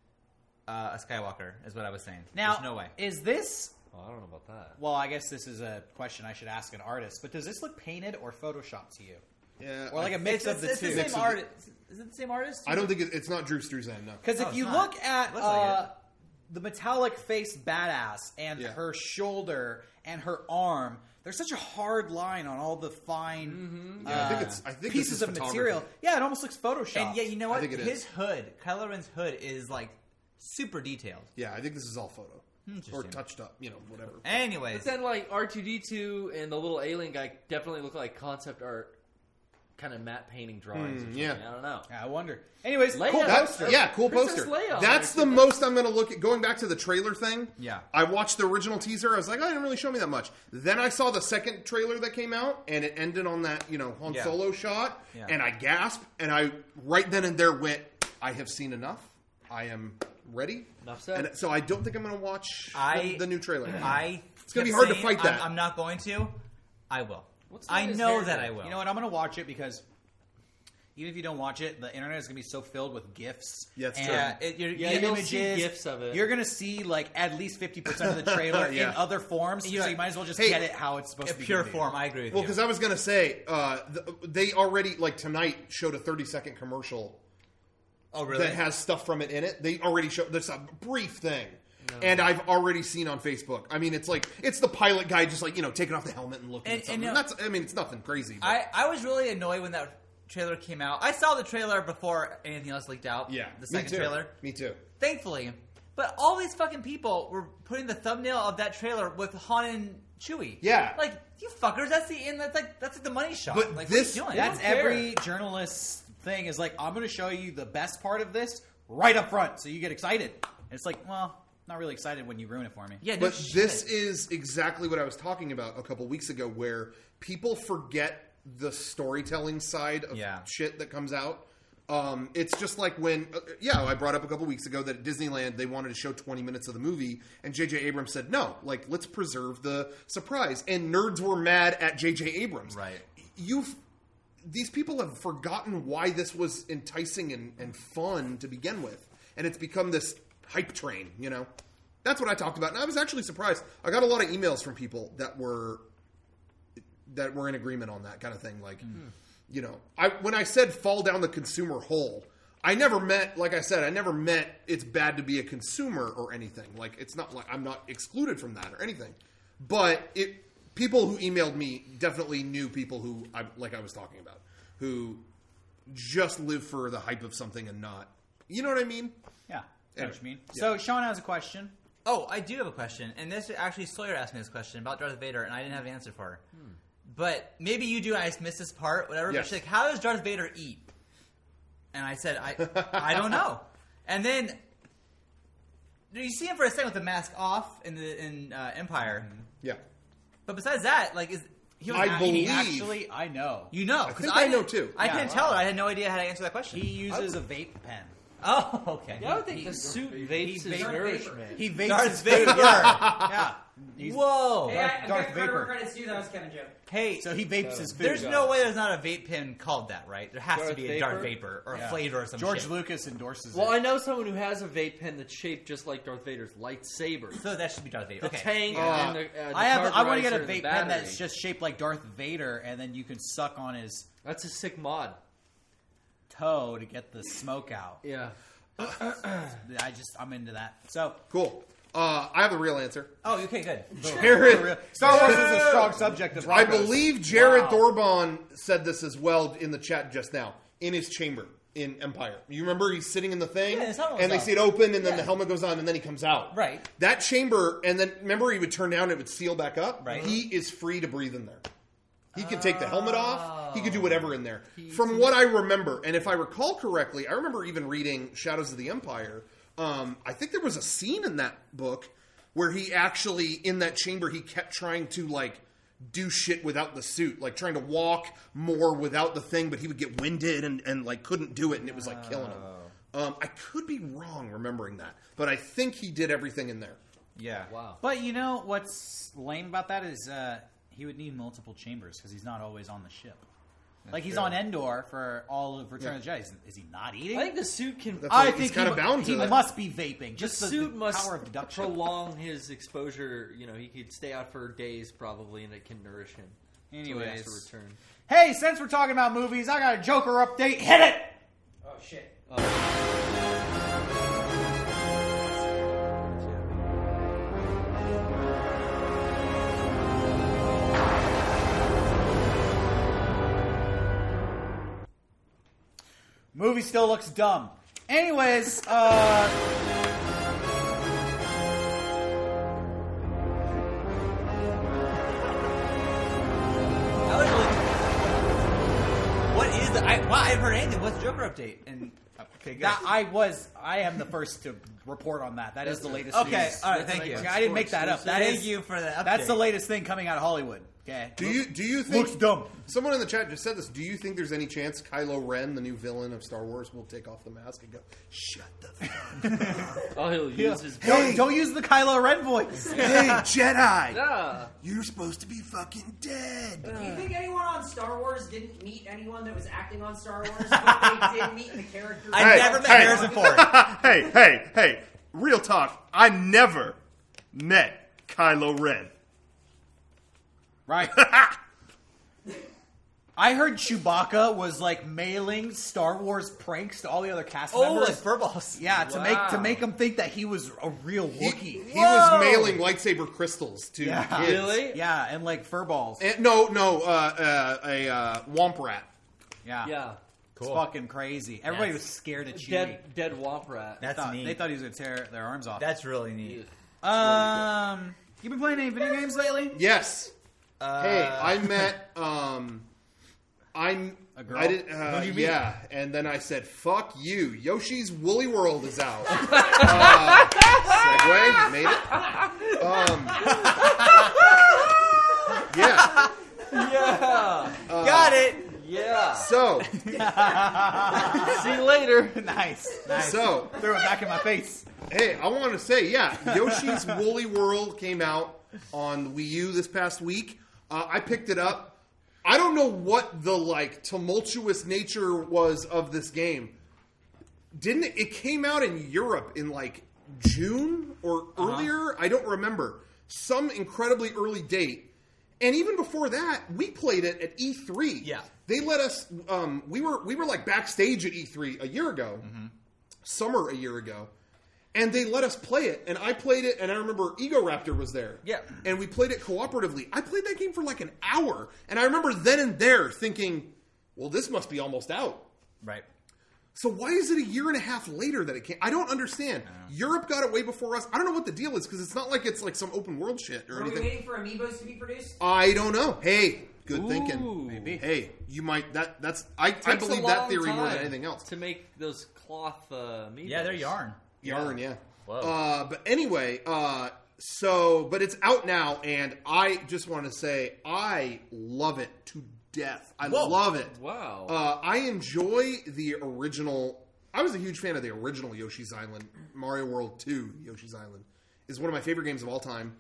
[SPEAKER 3] a Skywalker. Is what I was saying.
[SPEAKER 4] Now,
[SPEAKER 3] there's no way.
[SPEAKER 4] is this?
[SPEAKER 5] Oh, I don't know about that.
[SPEAKER 4] Well, I guess this is a question I should ask an artist. But does this look painted or photoshopped to you,
[SPEAKER 2] Yeah.
[SPEAKER 4] or like a mix of the
[SPEAKER 3] it's
[SPEAKER 4] two?
[SPEAKER 3] the
[SPEAKER 2] Mix
[SPEAKER 3] same
[SPEAKER 2] of
[SPEAKER 3] artist. Is it the same artist?
[SPEAKER 2] I don't think it's not Drew Struzan. No.
[SPEAKER 4] Because
[SPEAKER 3] Oh,
[SPEAKER 4] if you
[SPEAKER 3] it's not.
[SPEAKER 4] look at
[SPEAKER 3] Looks like
[SPEAKER 4] the metallic face badass and
[SPEAKER 2] Yeah.
[SPEAKER 4] her shoulder and her arm, there's such a hard line on all the fine
[SPEAKER 2] Yeah, I think this
[SPEAKER 4] pieces
[SPEAKER 2] is
[SPEAKER 4] of
[SPEAKER 2] photography.
[SPEAKER 4] material. Yeah, it almost looks photoshopped.
[SPEAKER 3] And yet, you know what?
[SPEAKER 2] think it
[SPEAKER 3] His
[SPEAKER 2] is.
[SPEAKER 3] hood, Kylo Ren's hood, is like super detailed.
[SPEAKER 2] Yeah, I think this is all photo or
[SPEAKER 3] Interesting.
[SPEAKER 2] touched up. Whatever.
[SPEAKER 3] Anyways,
[SPEAKER 5] But then, like R2D2 and the little alien guy definitely look like concept art. kind of matte painting drawings. Or something.
[SPEAKER 2] yeah.
[SPEAKER 5] I don't know.
[SPEAKER 4] I wonder. Anyways,
[SPEAKER 5] Leia.
[SPEAKER 4] cool
[SPEAKER 2] That's,
[SPEAKER 4] poster.
[SPEAKER 2] yeah, cool
[SPEAKER 5] Princess
[SPEAKER 2] poster.
[SPEAKER 5] Leia on
[SPEAKER 2] That's
[SPEAKER 5] there,
[SPEAKER 2] the
[SPEAKER 5] too.
[SPEAKER 2] most I'm going to look at. Going back to the trailer thing,
[SPEAKER 3] Yeah.
[SPEAKER 2] I watched the original teaser. I was like, oh, it didn't really show me that much. Then I saw the second trailer that came out, and it ended on that, Han
[SPEAKER 3] Yeah.
[SPEAKER 2] Solo shot,
[SPEAKER 3] Yeah.
[SPEAKER 2] and I gasped, and I right then and there went, I have seen enough. I am ready.
[SPEAKER 5] Enough said.
[SPEAKER 2] And so I don't think I'm going to watch the new trailer.
[SPEAKER 3] It's
[SPEAKER 2] gonna be hard to fight that.
[SPEAKER 3] I'm not going to. I will.
[SPEAKER 5] What's
[SPEAKER 3] I
[SPEAKER 5] Leia's
[SPEAKER 3] know
[SPEAKER 5] hair
[SPEAKER 3] that
[SPEAKER 5] doing?
[SPEAKER 3] I will.
[SPEAKER 4] You know what? I'm going to watch it because even if you don't watch it, the internet is going to be so filled with GIFs.
[SPEAKER 2] Yeah, it's
[SPEAKER 4] and
[SPEAKER 2] true.
[SPEAKER 3] Yeah,
[SPEAKER 5] you'll
[SPEAKER 4] images.
[SPEAKER 5] see GIFs of it.
[SPEAKER 4] You're going to see like at least 50% of the trailer
[SPEAKER 2] Yeah.
[SPEAKER 4] in other forms,
[SPEAKER 3] Yeah.
[SPEAKER 4] so you might as well just
[SPEAKER 2] Hey,
[SPEAKER 4] get it how it's supposed
[SPEAKER 3] in
[SPEAKER 4] to be.
[SPEAKER 3] pure
[SPEAKER 4] given to you.
[SPEAKER 3] form. I agree with
[SPEAKER 2] Well,
[SPEAKER 3] you.
[SPEAKER 2] because I was going to say, they already, like tonight, showed a 30-second commercial
[SPEAKER 3] Oh, really?
[SPEAKER 2] that has stuff from it in it. They already showed, there's a brief thing. And I've already seen on Facebook. I mean, it's the pilot guy just taking off the helmet and looking at something. It's nothing crazy. But
[SPEAKER 3] I was really annoyed when that trailer came out. I saw the trailer before anything else leaked out.
[SPEAKER 2] yeah,
[SPEAKER 3] The second
[SPEAKER 2] me too.
[SPEAKER 3] trailer.
[SPEAKER 2] Me too.
[SPEAKER 3] Thankfully. But all these fucking people were putting the thumbnail of that trailer with Han and Chewie.
[SPEAKER 2] Yeah.
[SPEAKER 3] Like, you fuckers, that's the end. That's like the money shot.
[SPEAKER 2] But
[SPEAKER 3] like,
[SPEAKER 2] this-
[SPEAKER 3] what are you doing?
[SPEAKER 4] That's every journalist's thing is like, I'm going to show you the best part of this right up front, so you get excited. And it's like, well, not really excited when you ruin it for me.
[SPEAKER 3] Yeah, no
[SPEAKER 2] But
[SPEAKER 3] shit.
[SPEAKER 2] this is exactly what I was talking about a couple weeks ago, where people forget the storytelling side of
[SPEAKER 3] Yeah.
[SPEAKER 2] shit that comes out. It's just like when, I brought up a couple weeks ago that at Disneyland they wanted to show 20 minutes of the movie, and J.J. Abrams said, no, let's preserve the surprise. And nerds were mad at J.J. Abrams.
[SPEAKER 3] Right.
[SPEAKER 2] These people have forgotten why this was enticing and fun to begin with. And it's become this hype train, That's what I talked about. And I was actually surprised. I got a lot of emails from people that were in agreement on that kind of thing. Like, when I said fall down the consumer hole, I never meant it's bad to be a consumer or anything. Like, it's not like I'm not excluded from that or anything. But people who emailed me definitely knew people who, I was talking about, who just live for the hype of something and not. You know what I mean?
[SPEAKER 4] Yeah, I know what you mean.
[SPEAKER 2] Yeah.
[SPEAKER 4] So Sean has a question.
[SPEAKER 3] Oh, I do have a question. And this actually, Sawyer asked me this question about Darth Vader, and I didn't have an answer for her. But maybe you do, and I just missed this part, whatever.
[SPEAKER 2] Yes.
[SPEAKER 3] But she's like, how does Darth Vader eat? And I said, I don't know. And then you see him for a second with the mask off in Empire.
[SPEAKER 2] Yeah.
[SPEAKER 3] But besides that, he was
[SPEAKER 2] I believe-
[SPEAKER 4] Actually, I know.
[SPEAKER 3] You know,
[SPEAKER 2] I
[SPEAKER 3] 'cause
[SPEAKER 2] think I know
[SPEAKER 3] didn't-
[SPEAKER 2] too.
[SPEAKER 3] I
[SPEAKER 4] Yeah,
[SPEAKER 3] couldn't
[SPEAKER 4] wow.
[SPEAKER 3] tell her. I had no idea how to answer that question.
[SPEAKER 4] He uses a vape pen.
[SPEAKER 3] Oh, okay.
[SPEAKER 5] Yeah, I would think the suit vapes his
[SPEAKER 4] vapes-
[SPEAKER 5] nourishment.
[SPEAKER 4] He vapes
[SPEAKER 3] Darth
[SPEAKER 4] his
[SPEAKER 3] Vader.
[SPEAKER 4] food. Yeah. He's-
[SPEAKER 3] Whoa.
[SPEAKER 1] Hey, I
[SPEAKER 4] Darth
[SPEAKER 1] got
[SPEAKER 4] Vapor.
[SPEAKER 1] credits to you. That was Kevin joke.
[SPEAKER 3] Hey,
[SPEAKER 4] So he vapes his food.
[SPEAKER 3] there's no way there's not a vape pen called that, right? There has to
[SPEAKER 5] Darth
[SPEAKER 3] be a
[SPEAKER 5] Vapor?
[SPEAKER 3] Darth Vapor or
[SPEAKER 4] Yeah.
[SPEAKER 3] a flavor or some
[SPEAKER 4] George
[SPEAKER 3] shit.
[SPEAKER 4] Lucas endorses
[SPEAKER 5] Well,
[SPEAKER 4] it.
[SPEAKER 5] I know someone who has a vape pen that's shaped just like Darth Vader's lightsaber.
[SPEAKER 3] So that should be Darth Vader.
[SPEAKER 5] The
[SPEAKER 3] Okay.
[SPEAKER 5] tank
[SPEAKER 2] Yeah.
[SPEAKER 5] and the
[SPEAKER 4] I want to get a
[SPEAKER 5] carburizer and the
[SPEAKER 4] vape pen
[SPEAKER 5] battery.
[SPEAKER 4] that's just shaped like Darth Vader, and then you can suck on his
[SPEAKER 5] That's a sick mod.
[SPEAKER 4] toe to get the smoke out.
[SPEAKER 5] Yeah.
[SPEAKER 4] I'm into that. So
[SPEAKER 2] Cool. I have the real answer.
[SPEAKER 3] Oh, okay, good.
[SPEAKER 2] Jared,
[SPEAKER 4] Star Wars is a strong subject of
[SPEAKER 2] I
[SPEAKER 4] Broncos.
[SPEAKER 2] believe Jared
[SPEAKER 4] Wow.
[SPEAKER 2] Thorban said this as well in the chat just now, in his chamber in Empire. You remember he's sitting in the thing,
[SPEAKER 3] Yeah, his helmet
[SPEAKER 2] and they
[SPEAKER 3] goes
[SPEAKER 2] see it open, and then
[SPEAKER 3] Yeah.
[SPEAKER 2] the helmet goes on, and then he comes out.
[SPEAKER 3] Right.
[SPEAKER 2] That chamber, and then remember he would turn down, and it would seal back up?
[SPEAKER 3] Right.
[SPEAKER 2] He is free to breathe in there. He can take the helmet off. He can do whatever in there. From what I remember, and if I recall correctly, I remember even reading Shadows of the Empire. I think there was a scene in that book where he actually, in that chamber, he kept trying to, do shit without the suit. Like, trying to walk more without the thing, but he would get winded and couldn't do it, and it was, killing him. I could be wrong remembering that, but I think he did everything in there.
[SPEAKER 3] Yeah.
[SPEAKER 5] Wow.
[SPEAKER 4] But you know what's lame about that is he would need multiple chambers because he's not always on the ship. Like he's on Endor for all of Return of the Jedi. Is he not eating?
[SPEAKER 5] I think the suit can.
[SPEAKER 2] That's
[SPEAKER 4] I
[SPEAKER 2] like,
[SPEAKER 4] think
[SPEAKER 2] he's kind of bound to
[SPEAKER 4] he
[SPEAKER 2] it.
[SPEAKER 4] must be vaping.
[SPEAKER 5] The
[SPEAKER 4] Just
[SPEAKER 5] suit
[SPEAKER 4] the
[SPEAKER 5] must
[SPEAKER 4] power of deduction.
[SPEAKER 5] prolong his exposure. You know, he could stay out for days probably, and it can nourish him. Until he has
[SPEAKER 4] Anyways.
[SPEAKER 5] to return.
[SPEAKER 4] Hey, since we're talking about movies, I got a Joker update. Hit it!
[SPEAKER 1] Oh shit.
[SPEAKER 4] Movie still looks dumb. Anyways,
[SPEAKER 3] I was really... What I haven't heard anything. What's the Joker update? And okay, good.
[SPEAKER 4] I am the first to report on that. That is the latest
[SPEAKER 3] Okay,
[SPEAKER 4] news.
[SPEAKER 3] all right, thank you.
[SPEAKER 4] I didn't make that up.
[SPEAKER 3] Thank you for the update.
[SPEAKER 4] That's the latest thing coming out of Hollywood. Okay.
[SPEAKER 2] Do you think
[SPEAKER 4] Looks dumb.
[SPEAKER 2] Someone in the chat just said this. Do you think there's any chance Kylo Ren, the new villain of Star Wars, will take off the mask and go, "Shut the fuck up"?
[SPEAKER 5] Oh, he'll use his.
[SPEAKER 4] Don't use the Kylo Ren voice.
[SPEAKER 2] Hey, Jedi!
[SPEAKER 5] Yeah.
[SPEAKER 2] You're supposed to be fucking dead.
[SPEAKER 1] Do you think anyone on Star Wars didn't meet anyone that was acting on Star Wars, but they did meet the character?
[SPEAKER 3] I never met Harrison Ford.
[SPEAKER 2] Hey, real talk. I never met Kylo Ren.
[SPEAKER 4] Right. I heard Chewbacca was like mailing Star Wars pranks to all the other cast
[SPEAKER 3] Oh,
[SPEAKER 4] members.
[SPEAKER 3] like furballs.
[SPEAKER 4] Yeah, to make them think that he was a real Wookiee.
[SPEAKER 2] He was mailing lightsaber crystals to
[SPEAKER 4] Yeah.
[SPEAKER 2] kids.
[SPEAKER 5] Really?
[SPEAKER 4] Yeah, and like furballs.
[SPEAKER 2] And, a Womp Rat.
[SPEAKER 4] Yeah.
[SPEAKER 5] Yeah.
[SPEAKER 4] It's fucking crazy. Everybody was scared of Chewie.
[SPEAKER 5] Dead womp rat.
[SPEAKER 3] That's neat.
[SPEAKER 4] They thought he was going to tear their arms off.
[SPEAKER 3] That's really neat.
[SPEAKER 4] You been playing any video games lately?
[SPEAKER 2] Yes. Hey, I met
[SPEAKER 4] A girl?
[SPEAKER 2] I did,
[SPEAKER 3] Who'd you meet?
[SPEAKER 2] yeah, and then I said, "Fuck you." Yoshi's Woolly World is out. Segue, made it. Yeah.
[SPEAKER 5] Yeah.
[SPEAKER 3] Got it.
[SPEAKER 5] Yeah.
[SPEAKER 2] So,
[SPEAKER 5] See you later.
[SPEAKER 4] Nice.
[SPEAKER 2] so
[SPEAKER 4] Threw it back in my face.
[SPEAKER 2] hey, I want to say, yeah, Yoshi's Woolly World came out on Wii U this past week. I picked it up. I don't know what the tumultuous nature was of this game. It came out in Europe in June or earlier? I don't remember. Some incredibly early date. And even before that, we played it at E3.
[SPEAKER 3] Yeah.
[SPEAKER 2] They let us we were backstage at E3 a year ago. Summer a year ago. And they let us play it, and I played it, and I remember Egoraptor was there.
[SPEAKER 3] Yeah.
[SPEAKER 2] And we played it cooperatively. I played that game for an hour, and I remember then and there thinking, well, this must be almost out.
[SPEAKER 3] Right.
[SPEAKER 2] So why is it a year and a half later that it came? I don't understand. Europe got it way before us. I don't know what the deal is, because it's not like it's some open world shit or
[SPEAKER 1] Are we
[SPEAKER 2] anything.
[SPEAKER 1] waiting for Amiibos to be produced?
[SPEAKER 2] I don't know. Hey, good thinking.
[SPEAKER 5] Ooh.
[SPEAKER 4] Maybe.
[SPEAKER 2] Hey, you might, that's, I
[SPEAKER 5] Takes a
[SPEAKER 2] believe that
[SPEAKER 5] long
[SPEAKER 2] theory more than
[SPEAKER 5] time
[SPEAKER 2] anything else.
[SPEAKER 5] to make those cloth amiibos.
[SPEAKER 3] Yeah, they're yarn.
[SPEAKER 2] Yarn, yeah.
[SPEAKER 5] Whoa.
[SPEAKER 2] But anyway, but it's out now, and I just want to say I love it to death. I love it.
[SPEAKER 5] Wow.
[SPEAKER 2] I enjoy the original. I was a huge fan of the original Yoshi's Island. Mario World 2 Yoshi's Island is one of my favorite games of all time.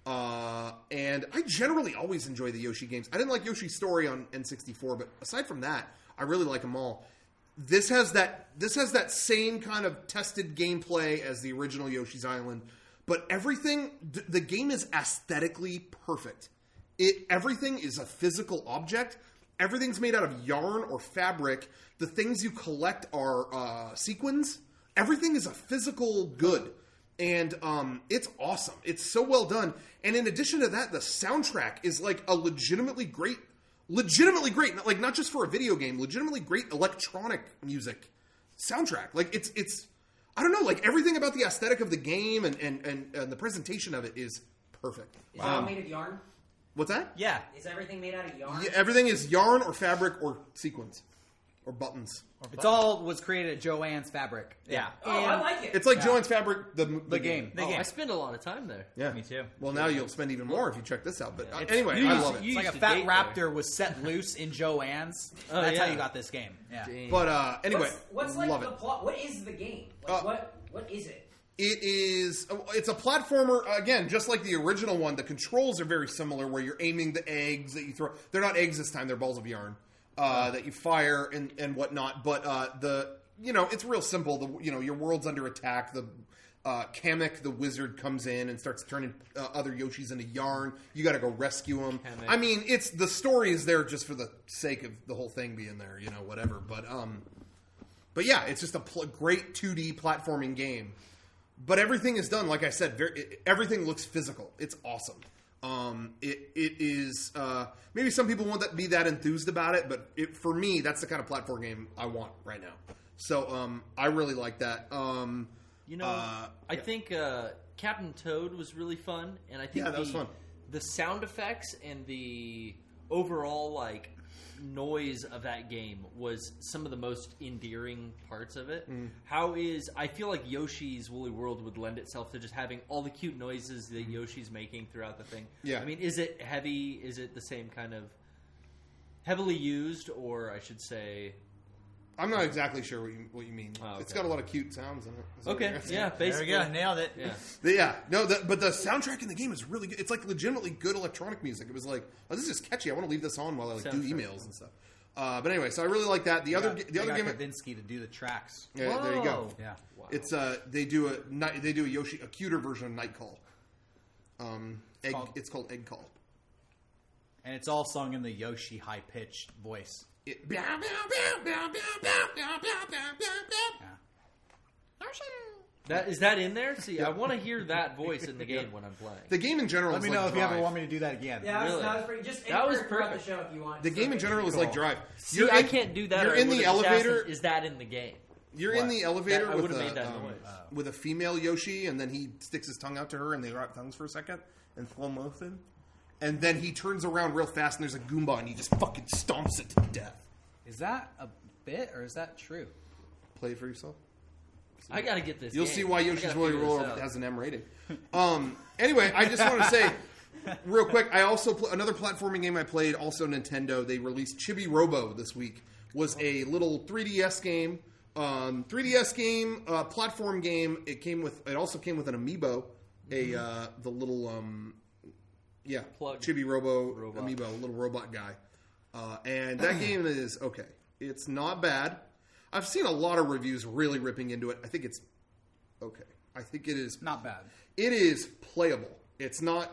[SPEAKER 2] And I generally always enjoy the Yoshi games. I didn't like Yoshi's Story on N64, but aside from that, I really like them all. This has that same kind of tested gameplay as the original Yoshi's Island, but everything, the game is aesthetically perfect. Everything is a physical object. Everything's made out of yarn or fabric. The things you collect are sequins. Everything is a physical good. And it's awesome. It's so well done. And in addition to that, the soundtrack is a legitimately great, not just for a video game, legitimately great electronic music soundtrack. It's I don't know, everything about the aesthetic of the game and the presentation of it is perfect.
[SPEAKER 1] Is it all made of yarn?
[SPEAKER 2] What's that?
[SPEAKER 3] Yeah.
[SPEAKER 1] Is everything made out of yarn?
[SPEAKER 2] Yeah, everything is yarn or fabric or sequins or buttons.
[SPEAKER 4] It's all was created at Joanne's Fabric.
[SPEAKER 3] Yeah.
[SPEAKER 1] Oh, I like it.
[SPEAKER 2] It's like Joanne's Fabric, the
[SPEAKER 4] game.
[SPEAKER 3] The
[SPEAKER 5] Oh,
[SPEAKER 3] game.
[SPEAKER 5] I spend a lot of time there.
[SPEAKER 2] Yeah,
[SPEAKER 3] Me too.
[SPEAKER 2] Well, now you'll spend even more if you check this out. But
[SPEAKER 5] It's-
[SPEAKER 2] anyway,
[SPEAKER 5] you
[SPEAKER 2] I
[SPEAKER 5] used-
[SPEAKER 2] love it.
[SPEAKER 5] you
[SPEAKER 4] It's like a
[SPEAKER 5] used to
[SPEAKER 4] fat
[SPEAKER 5] date
[SPEAKER 4] raptor
[SPEAKER 5] there.
[SPEAKER 4] was set loose in Joanne's.
[SPEAKER 5] Oh,
[SPEAKER 4] That's how
[SPEAKER 5] yeah.
[SPEAKER 4] you got this game. Yeah.
[SPEAKER 5] Dang.
[SPEAKER 2] But anyway,
[SPEAKER 1] What's
[SPEAKER 2] love
[SPEAKER 1] the
[SPEAKER 2] it.
[SPEAKER 1] plot? What is the game? What is it?
[SPEAKER 2] It's a platformer, again, just like the original one. The controls are very similar, where you're aiming the eggs that you throw. They're not eggs this time, they're balls of yarn that you fire and whatnot. But it's real simple. Your world's under attack. The Kamek, the wizard, comes in and starts turning other Yoshis into yarn. You got to go rescue them.
[SPEAKER 5] Kamek.
[SPEAKER 2] I mean, the story is there just for the sake of the whole thing being there, whatever. But yeah, it's just a great 2D platforming game. But everything is done, like I said, everything looks physical. It's awesome. It is, maybe some people won't be that enthused about it, but for me, that's the kind of platform game I want right now. So, I really like that.
[SPEAKER 5] I think Captain Toad was really fun, and I think
[SPEAKER 2] Yeah, that was fun.
[SPEAKER 5] the sound effects and the overall like noise of that game was some of the most endearing parts of it. I feel like Yoshi's Woolly World would lend itself to just having all the cute noises that Yoshi's making throughout the thing.
[SPEAKER 2] Yeah.
[SPEAKER 5] I mean, is it heavy? Is it the same kind of heavily used, or I should say?
[SPEAKER 2] I'm not exactly sure what you mean.
[SPEAKER 5] Oh,
[SPEAKER 2] It's
[SPEAKER 5] okay.
[SPEAKER 2] got a lot of cute sounds in it. Is that what
[SPEAKER 5] Okay,
[SPEAKER 2] you're asking?
[SPEAKER 5] yeah,
[SPEAKER 3] There we
[SPEAKER 5] basically,
[SPEAKER 3] go. Nailed it.
[SPEAKER 5] yeah.
[SPEAKER 2] Yeah, no, but the soundtrack in the game is really good. It's like legitimately good electronic music. It was like, oh, this is catchy. I want to leave this on while I like do
[SPEAKER 5] Sounds
[SPEAKER 2] emails
[SPEAKER 5] cool.
[SPEAKER 2] and stuff. But anyway, so I really like that. The other
[SPEAKER 4] They
[SPEAKER 2] game,
[SPEAKER 4] got Kavinsky to do the tracks.
[SPEAKER 2] yeah, there you go.
[SPEAKER 5] Whoa.
[SPEAKER 4] Yeah.
[SPEAKER 5] Wow.
[SPEAKER 2] It's they do a cuter version of Night Call. It's called Egg Call.
[SPEAKER 4] And it's all sung in the Yoshi high-pitched voice.
[SPEAKER 5] Is that in there? See, I want to hear that voice in the game when I'm playing.
[SPEAKER 2] The game in general
[SPEAKER 4] Let
[SPEAKER 2] is
[SPEAKER 4] me
[SPEAKER 2] like
[SPEAKER 4] know if you ever
[SPEAKER 2] Drive.
[SPEAKER 4] want me to do that again.
[SPEAKER 1] Yeah,
[SPEAKER 5] Really?
[SPEAKER 1] that was pretty. Just
[SPEAKER 5] That was
[SPEAKER 1] insert throughout
[SPEAKER 5] perfect.
[SPEAKER 1] the show if you want.
[SPEAKER 2] The game in general is like Drive.
[SPEAKER 5] See, I can't do that.
[SPEAKER 2] You're
[SPEAKER 5] or I
[SPEAKER 2] in the
[SPEAKER 5] would've just asked
[SPEAKER 2] elevator.
[SPEAKER 5] him, is that in the game?
[SPEAKER 2] You're in the elevator
[SPEAKER 5] That- I
[SPEAKER 2] with
[SPEAKER 5] would've made that noise.
[SPEAKER 2] with a female Yoshi, and then he sticks his tongue out to her, and they wrap tongues for a second in slow motion, and then he turns around real fast, and there's a Goomba, and he just fucking stomps it to death.
[SPEAKER 4] Is that a bit or is that true?
[SPEAKER 2] Play it for yourself.
[SPEAKER 5] I gotta get this.
[SPEAKER 2] You'll
[SPEAKER 5] game.
[SPEAKER 2] see why
[SPEAKER 5] I
[SPEAKER 2] Yoshi's
[SPEAKER 5] gotta
[SPEAKER 2] Woolly
[SPEAKER 5] figure this
[SPEAKER 2] World
[SPEAKER 5] out.
[SPEAKER 2] has an M rating. Anyway, I just want to say real quick. I also another platforming game I played, also Nintendo. They released Chibi Robo this week. Was a little 3DS game. 3DS game, platform game. It also came with an amiibo, the little
[SPEAKER 5] Plug.
[SPEAKER 2] Chibi Robo
[SPEAKER 5] Robot.
[SPEAKER 2] amiibo, little robot guy, and that game is okay. It's not bad. I've seen a lot of reviews really ripping into it. I think it's okay. I think it is.
[SPEAKER 4] Not bad.
[SPEAKER 2] It is playable. It's not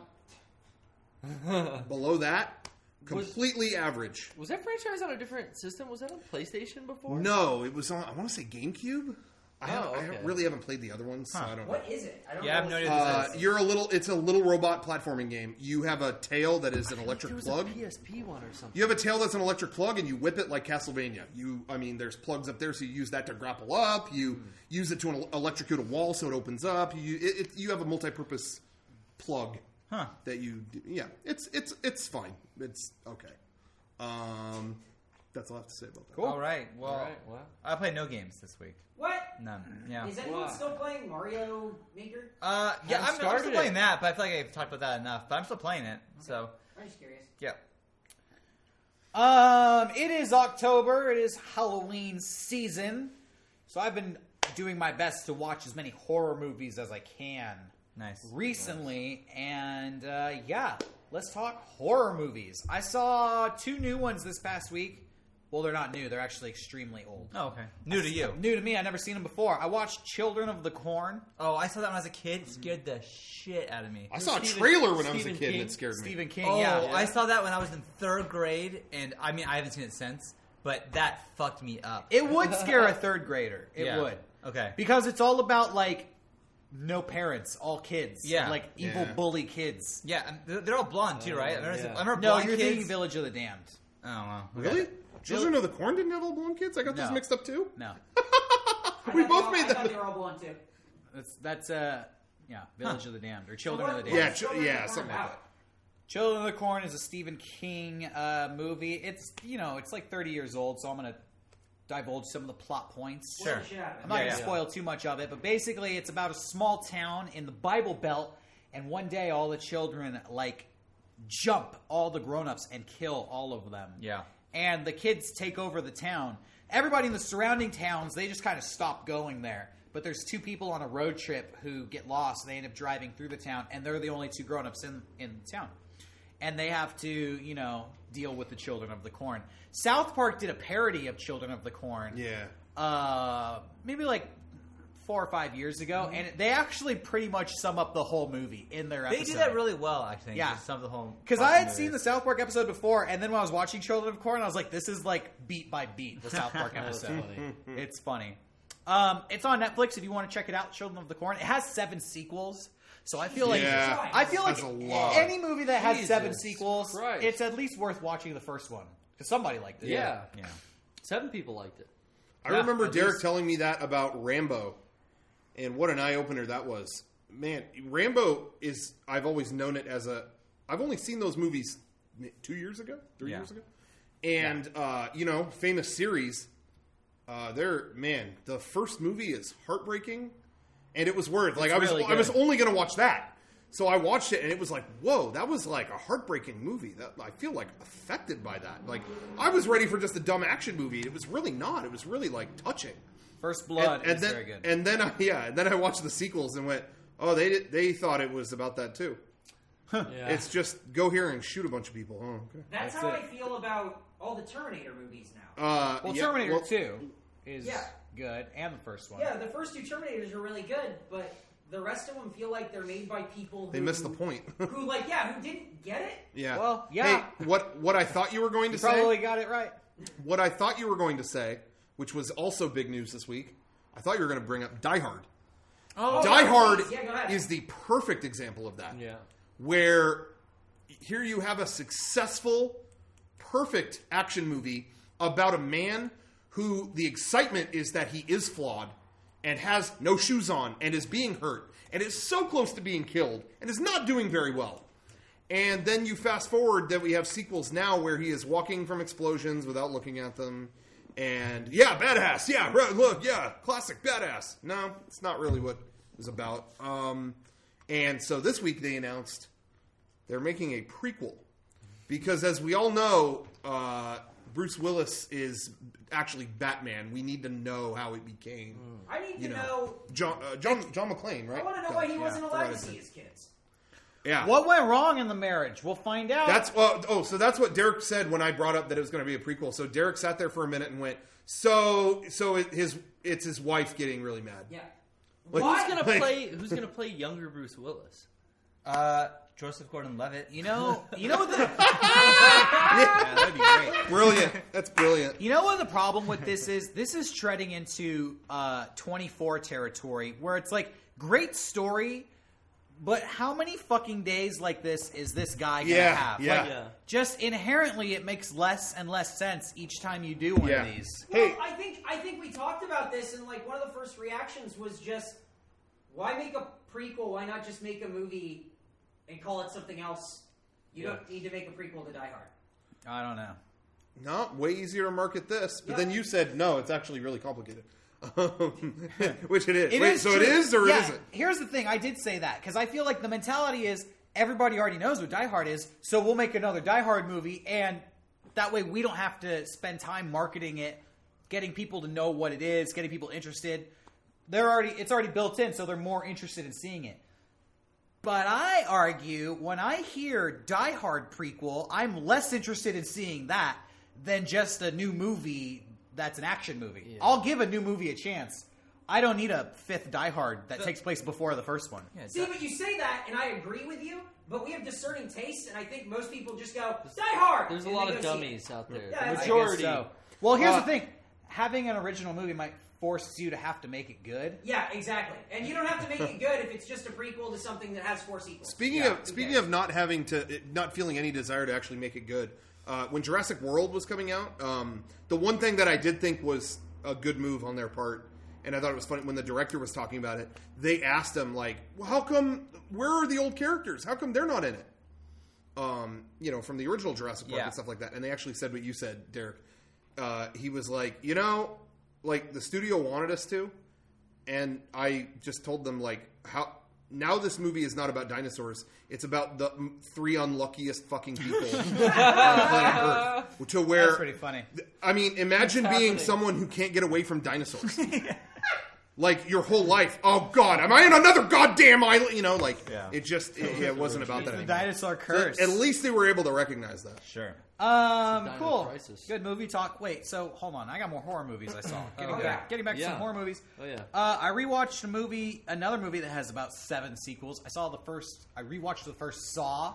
[SPEAKER 2] below that. Completely average.
[SPEAKER 5] Was that franchise on a different system? Was that on PlayStation before?
[SPEAKER 2] No, it was on. I want to say GameCube. I
[SPEAKER 5] okay.
[SPEAKER 2] really haven't played the other ones, so I don't know.
[SPEAKER 1] What is it? I don't
[SPEAKER 3] Yeah, I have
[SPEAKER 1] know.
[SPEAKER 3] no idea what this is.
[SPEAKER 2] It's a little robot platforming game. You have a tail that is an
[SPEAKER 5] There
[SPEAKER 2] electric
[SPEAKER 5] was
[SPEAKER 2] plug.
[SPEAKER 5] a PSP one or something.
[SPEAKER 2] You have a tail that's an electric plug, and you whip it like Castlevania. There's plugs up there, so you use that to grapple up. You use it to electrocute a wall, so it opens up. You have a multi-purpose plug that you. Yeah, it's fine. It's okay. That's all I have to say about that.
[SPEAKER 3] All right. Well,
[SPEAKER 5] All right, wow.
[SPEAKER 3] I played no games this week.
[SPEAKER 1] What?
[SPEAKER 3] None. Yeah.
[SPEAKER 1] Is anyone
[SPEAKER 5] Why?
[SPEAKER 1] still playing Mario Maker?
[SPEAKER 3] Yeah, I'm
[SPEAKER 5] started
[SPEAKER 3] still playing
[SPEAKER 5] it.
[SPEAKER 3] that, but I feel like I've talked about that enough. But I'm still playing it. So,
[SPEAKER 1] I'm just curious.
[SPEAKER 3] yeah.
[SPEAKER 4] It is October. It is Halloween season. So I've been doing my best to watch as many horror movies as I can
[SPEAKER 3] Nice.
[SPEAKER 4] recently. And yeah, let's talk horror movies. I saw 2 new ones this past week. Well, they're not new. They're actually extremely old.
[SPEAKER 3] Oh, okay. New to you.
[SPEAKER 4] New to me. I've never seen them before. I watched Children of the Corn.
[SPEAKER 3] Oh, I saw that when I was a kid. It scared the shit out of me.
[SPEAKER 2] I saw a
[SPEAKER 5] Stephen-
[SPEAKER 2] trailer when I was a
[SPEAKER 5] Stephen
[SPEAKER 2] kid,
[SPEAKER 5] King.
[SPEAKER 2] and it scared me.
[SPEAKER 4] Stephen King.
[SPEAKER 3] Oh,
[SPEAKER 4] Yeah.
[SPEAKER 3] I saw that when I was in 3rd grade, and I mean, I haven't seen it since, but that fucked me up.
[SPEAKER 4] It would scare a 3rd grader. It
[SPEAKER 3] Yeah.
[SPEAKER 4] would.
[SPEAKER 3] Okay.
[SPEAKER 4] Because it's all about, like, no parents, all kids.
[SPEAKER 3] Yeah.
[SPEAKER 4] Like, evil
[SPEAKER 2] Yeah.
[SPEAKER 4] bully kids.
[SPEAKER 3] Yeah, and they're all blonde too, right? I remember,
[SPEAKER 5] yeah.
[SPEAKER 3] I remember
[SPEAKER 4] No,
[SPEAKER 3] blonde
[SPEAKER 4] you're
[SPEAKER 3] kids.
[SPEAKER 4] thinking Village of the Damned.
[SPEAKER 3] Oh, wow. Okay.
[SPEAKER 2] Really? Children of the Corn didn't have all blonde kids? I got those
[SPEAKER 4] No.
[SPEAKER 2] mixed up too.
[SPEAKER 4] No.
[SPEAKER 2] We both made
[SPEAKER 1] I thought
[SPEAKER 2] that.
[SPEAKER 1] they were all blonde too.
[SPEAKER 4] That's yeah, Village of the Damned, or Children of the Damned.
[SPEAKER 2] Yeah,
[SPEAKER 1] Children of the Corn
[SPEAKER 2] something like
[SPEAKER 1] about?
[SPEAKER 2] that.
[SPEAKER 4] Children of the Corn is a Stephen King movie. It's, it's like 30 years old, so I'm going to divulge some of the plot points.
[SPEAKER 1] Spoil
[SPEAKER 3] Sure.
[SPEAKER 1] the shit out of it.
[SPEAKER 4] I'm not
[SPEAKER 3] Yeah,
[SPEAKER 4] going to
[SPEAKER 3] yeah.
[SPEAKER 4] spoil too much of it, but basically it's about a small town in the Bible Belt, and one day all the children, jump all the grown-ups and kill all of them.
[SPEAKER 3] Yeah.
[SPEAKER 4] And the kids take over the town. Everybody in the surrounding towns, they just kind of stop going there. But there's 2 people on a road trip who get lost. They end up driving through the town, and they're the only 2 grown-ups in the town. And they have to, deal with the Children of the Corn. South Park did a parody of Children of the Corn.
[SPEAKER 2] Yeah.
[SPEAKER 4] Maybe like 4 or 5 years ago, and they actually pretty much sum up the whole movie in their
[SPEAKER 3] They
[SPEAKER 4] episode.
[SPEAKER 3] did that really well, I think.
[SPEAKER 4] Yeah.
[SPEAKER 3] Just some of the whole.
[SPEAKER 4] Because I had seen the South Park episode before, and then when I was watching Children of Corn, I was like, this is like beat by beat, the South Park episode. It's funny. It's on Netflix if you want to check it out, Children of the Corn. It has 7 sequels. So I feel like
[SPEAKER 2] Yeah.
[SPEAKER 4] like
[SPEAKER 2] That's a lot.
[SPEAKER 4] any movie that has 7
[SPEAKER 5] Jesus
[SPEAKER 4] sequels,
[SPEAKER 5] Christ.
[SPEAKER 4] it's at least worth watching the first one. Because somebody liked it.
[SPEAKER 5] Yeah.
[SPEAKER 3] Yeah.
[SPEAKER 5] 7 people liked it.
[SPEAKER 2] I remember
[SPEAKER 5] at
[SPEAKER 2] Derek
[SPEAKER 5] least.
[SPEAKER 2] telling me that about Rambo, and what an eye opener that was. Man, Rambo is. I've always known it as a. I've only seen those movies 2 years ago, 3
[SPEAKER 4] Yeah.
[SPEAKER 2] years ago, and famous series. The first movie is heartbreaking, and it was worth like I was only going to watch that, so I watched it, and it was like, whoa, that was like a heartbreaking movie. That I feel like affected by that. Like I was ready for just a dumb action movie. It was really not. It was really like touching.
[SPEAKER 4] First Blood
[SPEAKER 2] and
[SPEAKER 4] is
[SPEAKER 2] then,
[SPEAKER 4] very good.
[SPEAKER 2] And then I watched the sequels and went, oh, they thought it was about that too.
[SPEAKER 5] Yeah.
[SPEAKER 2] It's just go here and shoot a bunch of people. Oh, okay.
[SPEAKER 1] That's
[SPEAKER 4] That's
[SPEAKER 1] how
[SPEAKER 4] it.
[SPEAKER 1] I feel about all the Terminator movies now.
[SPEAKER 4] Terminator 2 is
[SPEAKER 1] Yeah.
[SPEAKER 4] good, and the first one.
[SPEAKER 1] Yeah, the first 2 Terminators are really good, but the rest of them feel like they're made by people who...
[SPEAKER 2] They missed the point.
[SPEAKER 1] who didn't get it.
[SPEAKER 2] Yeah.
[SPEAKER 4] Well, yeah.
[SPEAKER 2] Hey, what I thought you were going to
[SPEAKER 4] You probably
[SPEAKER 2] say,
[SPEAKER 4] got it right.
[SPEAKER 2] what I thought you were going to say, which was also big news this week, I thought you were going to bring up Die Hard.
[SPEAKER 1] Oh,
[SPEAKER 2] Die Hard
[SPEAKER 1] yeah, go ahead.
[SPEAKER 2] is the perfect example of that.
[SPEAKER 5] Yeah.
[SPEAKER 2] Where here you have a successful, perfect action movie about a man who the excitement is that he is flawed and has no shoes on and is being hurt and is so close to being killed and is not doing very well. And then you fast forward that we have sequels now where he is walking from explosions without looking at them. And yeah, badass. Yeah, look, yeah, classic badass. No, it's not really what it was about. And so this week they announced they're making a prequel. Because as we all know, Bruce Willis is actually Batman. We need to know how it became.
[SPEAKER 1] I need to know...
[SPEAKER 2] John McClane, right?
[SPEAKER 1] I want to know why he wasn't allowed to see his kids.
[SPEAKER 2] Yeah.
[SPEAKER 4] What went wrong in the marriage? We'll find out.
[SPEAKER 2] So that's what Derek said when I brought up that it was going to be a prequel. So Derek sat there for a minute and went, it's his wife getting really mad.
[SPEAKER 1] Yeah.
[SPEAKER 2] Like,
[SPEAKER 1] Why?
[SPEAKER 5] Who's gonna play younger Bruce Willis?
[SPEAKER 3] Joseph Gordon-Levitt.
[SPEAKER 4] You know what the... yeah, that'd be great.
[SPEAKER 2] Brilliant. That's brilliant.
[SPEAKER 4] You know what the problem with this is? This is treading into 24 territory, where it's like, great story, but how many fucking days like this is this guy gonna have?
[SPEAKER 2] Yeah.
[SPEAKER 4] Like,
[SPEAKER 5] Yeah.
[SPEAKER 4] just inherently, it makes less and less sense each time you do one
[SPEAKER 2] Yeah.
[SPEAKER 4] of these.
[SPEAKER 1] Well,
[SPEAKER 2] Hey.
[SPEAKER 1] I think we talked about this, and like one of the first reactions was just, why make a prequel? Why not just make a movie and call it something else? You don't need to make a prequel to Die Hard.
[SPEAKER 4] I don't know.
[SPEAKER 2] No, way easier to market this. But
[SPEAKER 1] Yeah.
[SPEAKER 2] then you said, no, it's actually really complicated. Which it is.
[SPEAKER 4] It
[SPEAKER 2] Wait,
[SPEAKER 4] is
[SPEAKER 2] so
[SPEAKER 4] true.
[SPEAKER 2] it is or
[SPEAKER 4] Yeah,
[SPEAKER 2] it isn't?
[SPEAKER 4] Here's the thing. I did say that because I feel like the mentality is everybody already knows what Die Hard is, so we'll make another Die Hard movie, and that way we don't have to spend time marketing it, getting people to know what it is, getting people interested. It's already built in, so they're more interested in seeing it. But I argue, when I hear Die Hard prequel, I'm less interested in seeing that than just a new movie that's an action movie.
[SPEAKER 5] Yeah.
[SPEAKER 4] I'll give a new movie a chance. I don't need a fifth Die Hard that takes place before the first one.
[SPEAKER 3] Yeah,
[SPEAKER 1] See, but you say that, and I agree with you, but we have discerning tastes, and I think most people just go, Die Hard!
[SPEAKER 5] There's a
[SPEAKER 1] and
[SPEAKER 5] lot
[SPEAKER 1] they
[SPEAKER 5] of
[SPEAKER 1] go see it.
[SPEAKER 5] dummies out there.
[SPEAKER 1] Yeah,
[SPEAKER 5] the
[SPEAKER 1] I
[SPEAKER 5] majority.
[SPEAKER 4] So, well, here's the thing. Having an original movie might force you to have to make it good.
[SPEAKER 1] Yeah, exactly. And you don't have to make it good if it's just a prequel to something that has 4 sequels.
[SPEAKER 2] Speaking of not feeling any desire to actually make it good, when Jurassic World was coming out, the one thing that I did think was a good move on their part, and I thought it was funny when the director was talking about it, they asked him like, well, how come, where are the old characters? How come they're not in it? From the original Jurassic Park and stuff like that. And they actually said what you said, Derek. He was like, like the studio wanted us to, and I just told them like, how now this movie is not about dinosaurs. It's about the 3 unluckiest fucking people on planet Earth. To where,
[SPEAKER 4] That's pretty funny.
[SPEAKER 2] I mean, imagine
[SPEAKER 5] What's
[SPEAKER 2] being
[SPEAKER 5] happening?
[SPEAKER 2] someone who can't get away from dinosaurs. Like your whole life. Oh God, am I in another goddamn island? It wasn't about that
[SPEAKER 4] The
[SPEAKER 2] anymore.
[SPEAKER 4] dinosaur curse.
[SPEAKER 2] At least they were able to recognize that.
[SPEAKER 4] Sure.
[SPEAKER 5] Dino
[SPEAKER 4] Cool.
[SPEAKER 5] Crisis.
[SPEAKER 4] Good movie talk. Wait, so hold on. I got more horror movies I saw.
[SPEAKER 1] Okay.
[SPEAKER 4] Getting back to some
[SPEAKER 5] Yeah.
[SPEAKER 4] horror movies.
[SPEAKER 5] Oh, yeah.
[SPEAKER 4] I rewatched another movie that has about 7 sequels. I rewatched the first Saw.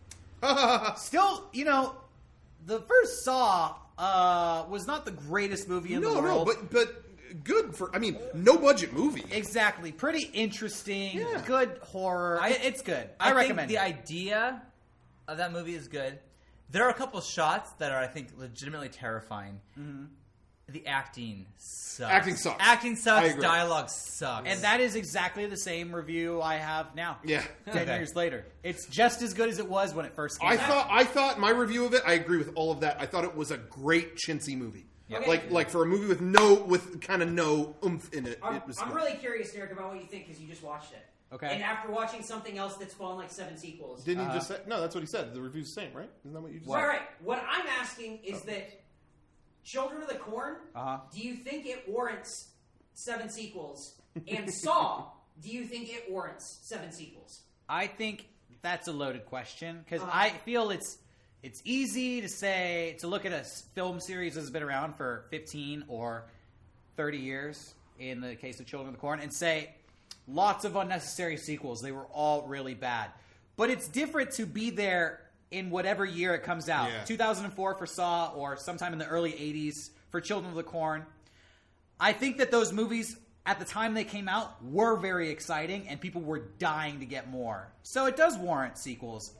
[SPEAKER 4] Still, the first Saw was not the greatest movie in the world.
[SPEAKER 2] but good for. I mean, no budget movie.
[SPEAKER 4] Exactly. Pretty interesting.
[SPEAKER 2] Yeah.
[SPEAKER 4] Good horror. It's good. I
[SPEAKER 3] think
[SPEAKER 4] recommend
[SPEAKER 3] the
[SPEAKER 4] it.
[SPEAKER 3] idea of that movie is good. There are a couple shots that are, I think, legitimately terrifying. the acting sucks.
[SPEAKER 2] Acting sucks.
[SPEAKER 3] Acting
[SPEAKER 2] I
[SPEAKER 3] sucks.
[SPEAKER 2] agree.
[SPEAKER 3] Dialogue sucks.
[SPEAKER 4] And that is exactly the same review I have now.
[SPEAKER 2] Yeah.
[SPEAKER 4] 10 years later. It's just as good as it was when it first came
[SPEAKER 2] I
[SPEAKER 4] out.
[SPEAKER 2] thought my review of it, I agree with all of that. I thought it was a great chintzy movie.
[SPEAKER 1] Okay.
[SPEAKER 2] Like for a movie with kind of no oomph in it.
[SPEAKER 1] I'm,
[SPEAKER 2] It was
[SPEAKER 1] I'm
[SPEAKER 2] good.
[SPEAKER 1] really curious, Derek, about what you think because you just watched it.
[SPEAKER 4] Okay.
[SPEAKER 1] And after watching something else that's spawned like 7 sequels.
[SPEAKER 2] Didn't he just say? No, that's what he said. The review's the same, right? Isn't that what you just
[SPEAKER 1] Right,
[SPEAKER 2] said?
[SPEAKER 1] right. What I'm asking is that Children of the Corn,
[SPEAKER 4] Uh-huh.
[SPEAKER 1] do you think it warrants 7 sequels? And Saw, do you think it warrants 7 sequels?
[SPEAKER 4] I think that's a loaded question because I feel it's easy to look at a film series that's been around for 15 or 30 years in the case of Children of the Corn and say lots of unnecessary sequels. They were all really bad. But it's different to be there in whatever year it comes out.
[SPEAKER 2] Yeah.
[SPEAKER 4] 2004 for Saw or sometime in the early 80s for Children of the Corn. I think that those movies, at the time they came out, were very exciting and people were dying to get more. So it does warrant sequels.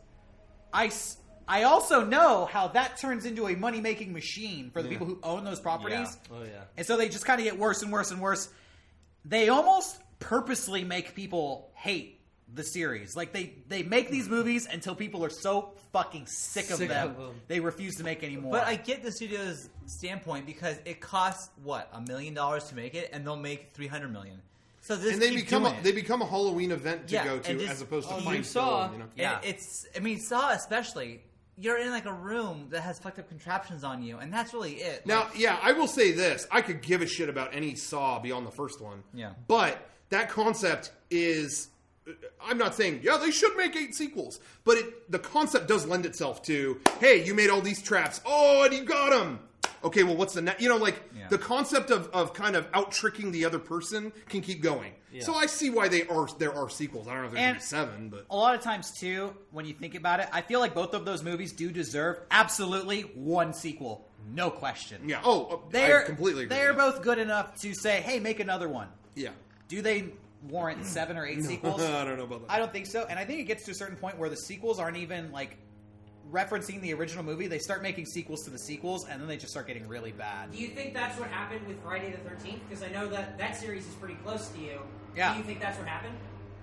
[SPEAKER 4] I also know how that turns into a money-making machine for the people who own those properties.
[SPEAKER 5] Yeah. Oh, yeah.
[SPEAKER 4] And so they just kind of get worse and worse and worse. They almost purposely make people hate the series. Like, they make these movies until people are so fucking sick of them, they refuse to make any more.
[SPEAKER 3] But I get the studio's standpoint because it costs $1 million to make it, and they'll make $300 million. So this
[SPEAKER 2] And they
[SPEAKER 3] keep
[SPEAKER 2] become
[SPEAKER 3] doing
[SPEAKER 2] they become a Halloween event to
[SPEAKER 3] Yeah,
[SPEAKER 2] go to
[SPEAKER 3] and just-
[SPEAKER 2] as opposed to
[SPEAKER 5] Oh,
[SPEAKER 2] find
[SPEAKER 5] you saw.
[SPEAKER 2] film, you know?
[SPEAKER 3] Yeah, Saw especially. You're in like a room that has fucked up contraptions on you, and that's really it.
[SPEAKER 2] Now, yeah, I will say this. I could give a shit about any Saw beyond the first one.
[SPEAKER 3] Yeah.
[SPEAKER 2] But that concept is... I'm not saying, yeah, they should make 8 sequels. But the concept does lend itself to, hey, you made all these traps. Oh, and you got them. Okay, well, what's the next? You know, like,
[SPEAKER 3] Yeah.
[SPEAKER 2] the concept of kind of out-tricking the other person can keep going.
[SPEAKER 5] Yeah.
[SPEAKER 2] So I see why there are sequels. I don't know if there's going
[SPEAKER 4] And-
[SPEAKER 2] to be 7, but...
[SPEAKER 4] a lot of times, too, when you think about it, I feel like both of those movies do deserve absolutely one sequel. No question.
[SPEAKER 2] Yeah,
[SPEAKER 4] They're,
[SPEAKER 2] I completely agree.
[SPEAKER 4] They're
[SPEAKER 2] yeah.
[SPEAKER 4] both good enough to say, hey, make another one.
[SPEAKER 2] Yeah.
[SPEAKER 4] Do they warrant 7 or 8 sequels?
[SPEAKER 2] I don't know about that.
[SPEAKER 4] I don't think so. And I think it gets to a certain point where the sequels aren't even, like, referencing the original movie. They start making sequels to the sequels, and then they just start getting really bad.
[SPEAKER 1] Do you think that's what happened with Friday the 13th? Because I know that series is pretty close to you.
[SPEAKER 4] Yeah.
[SPEAKER 1] Do you think that's what happened?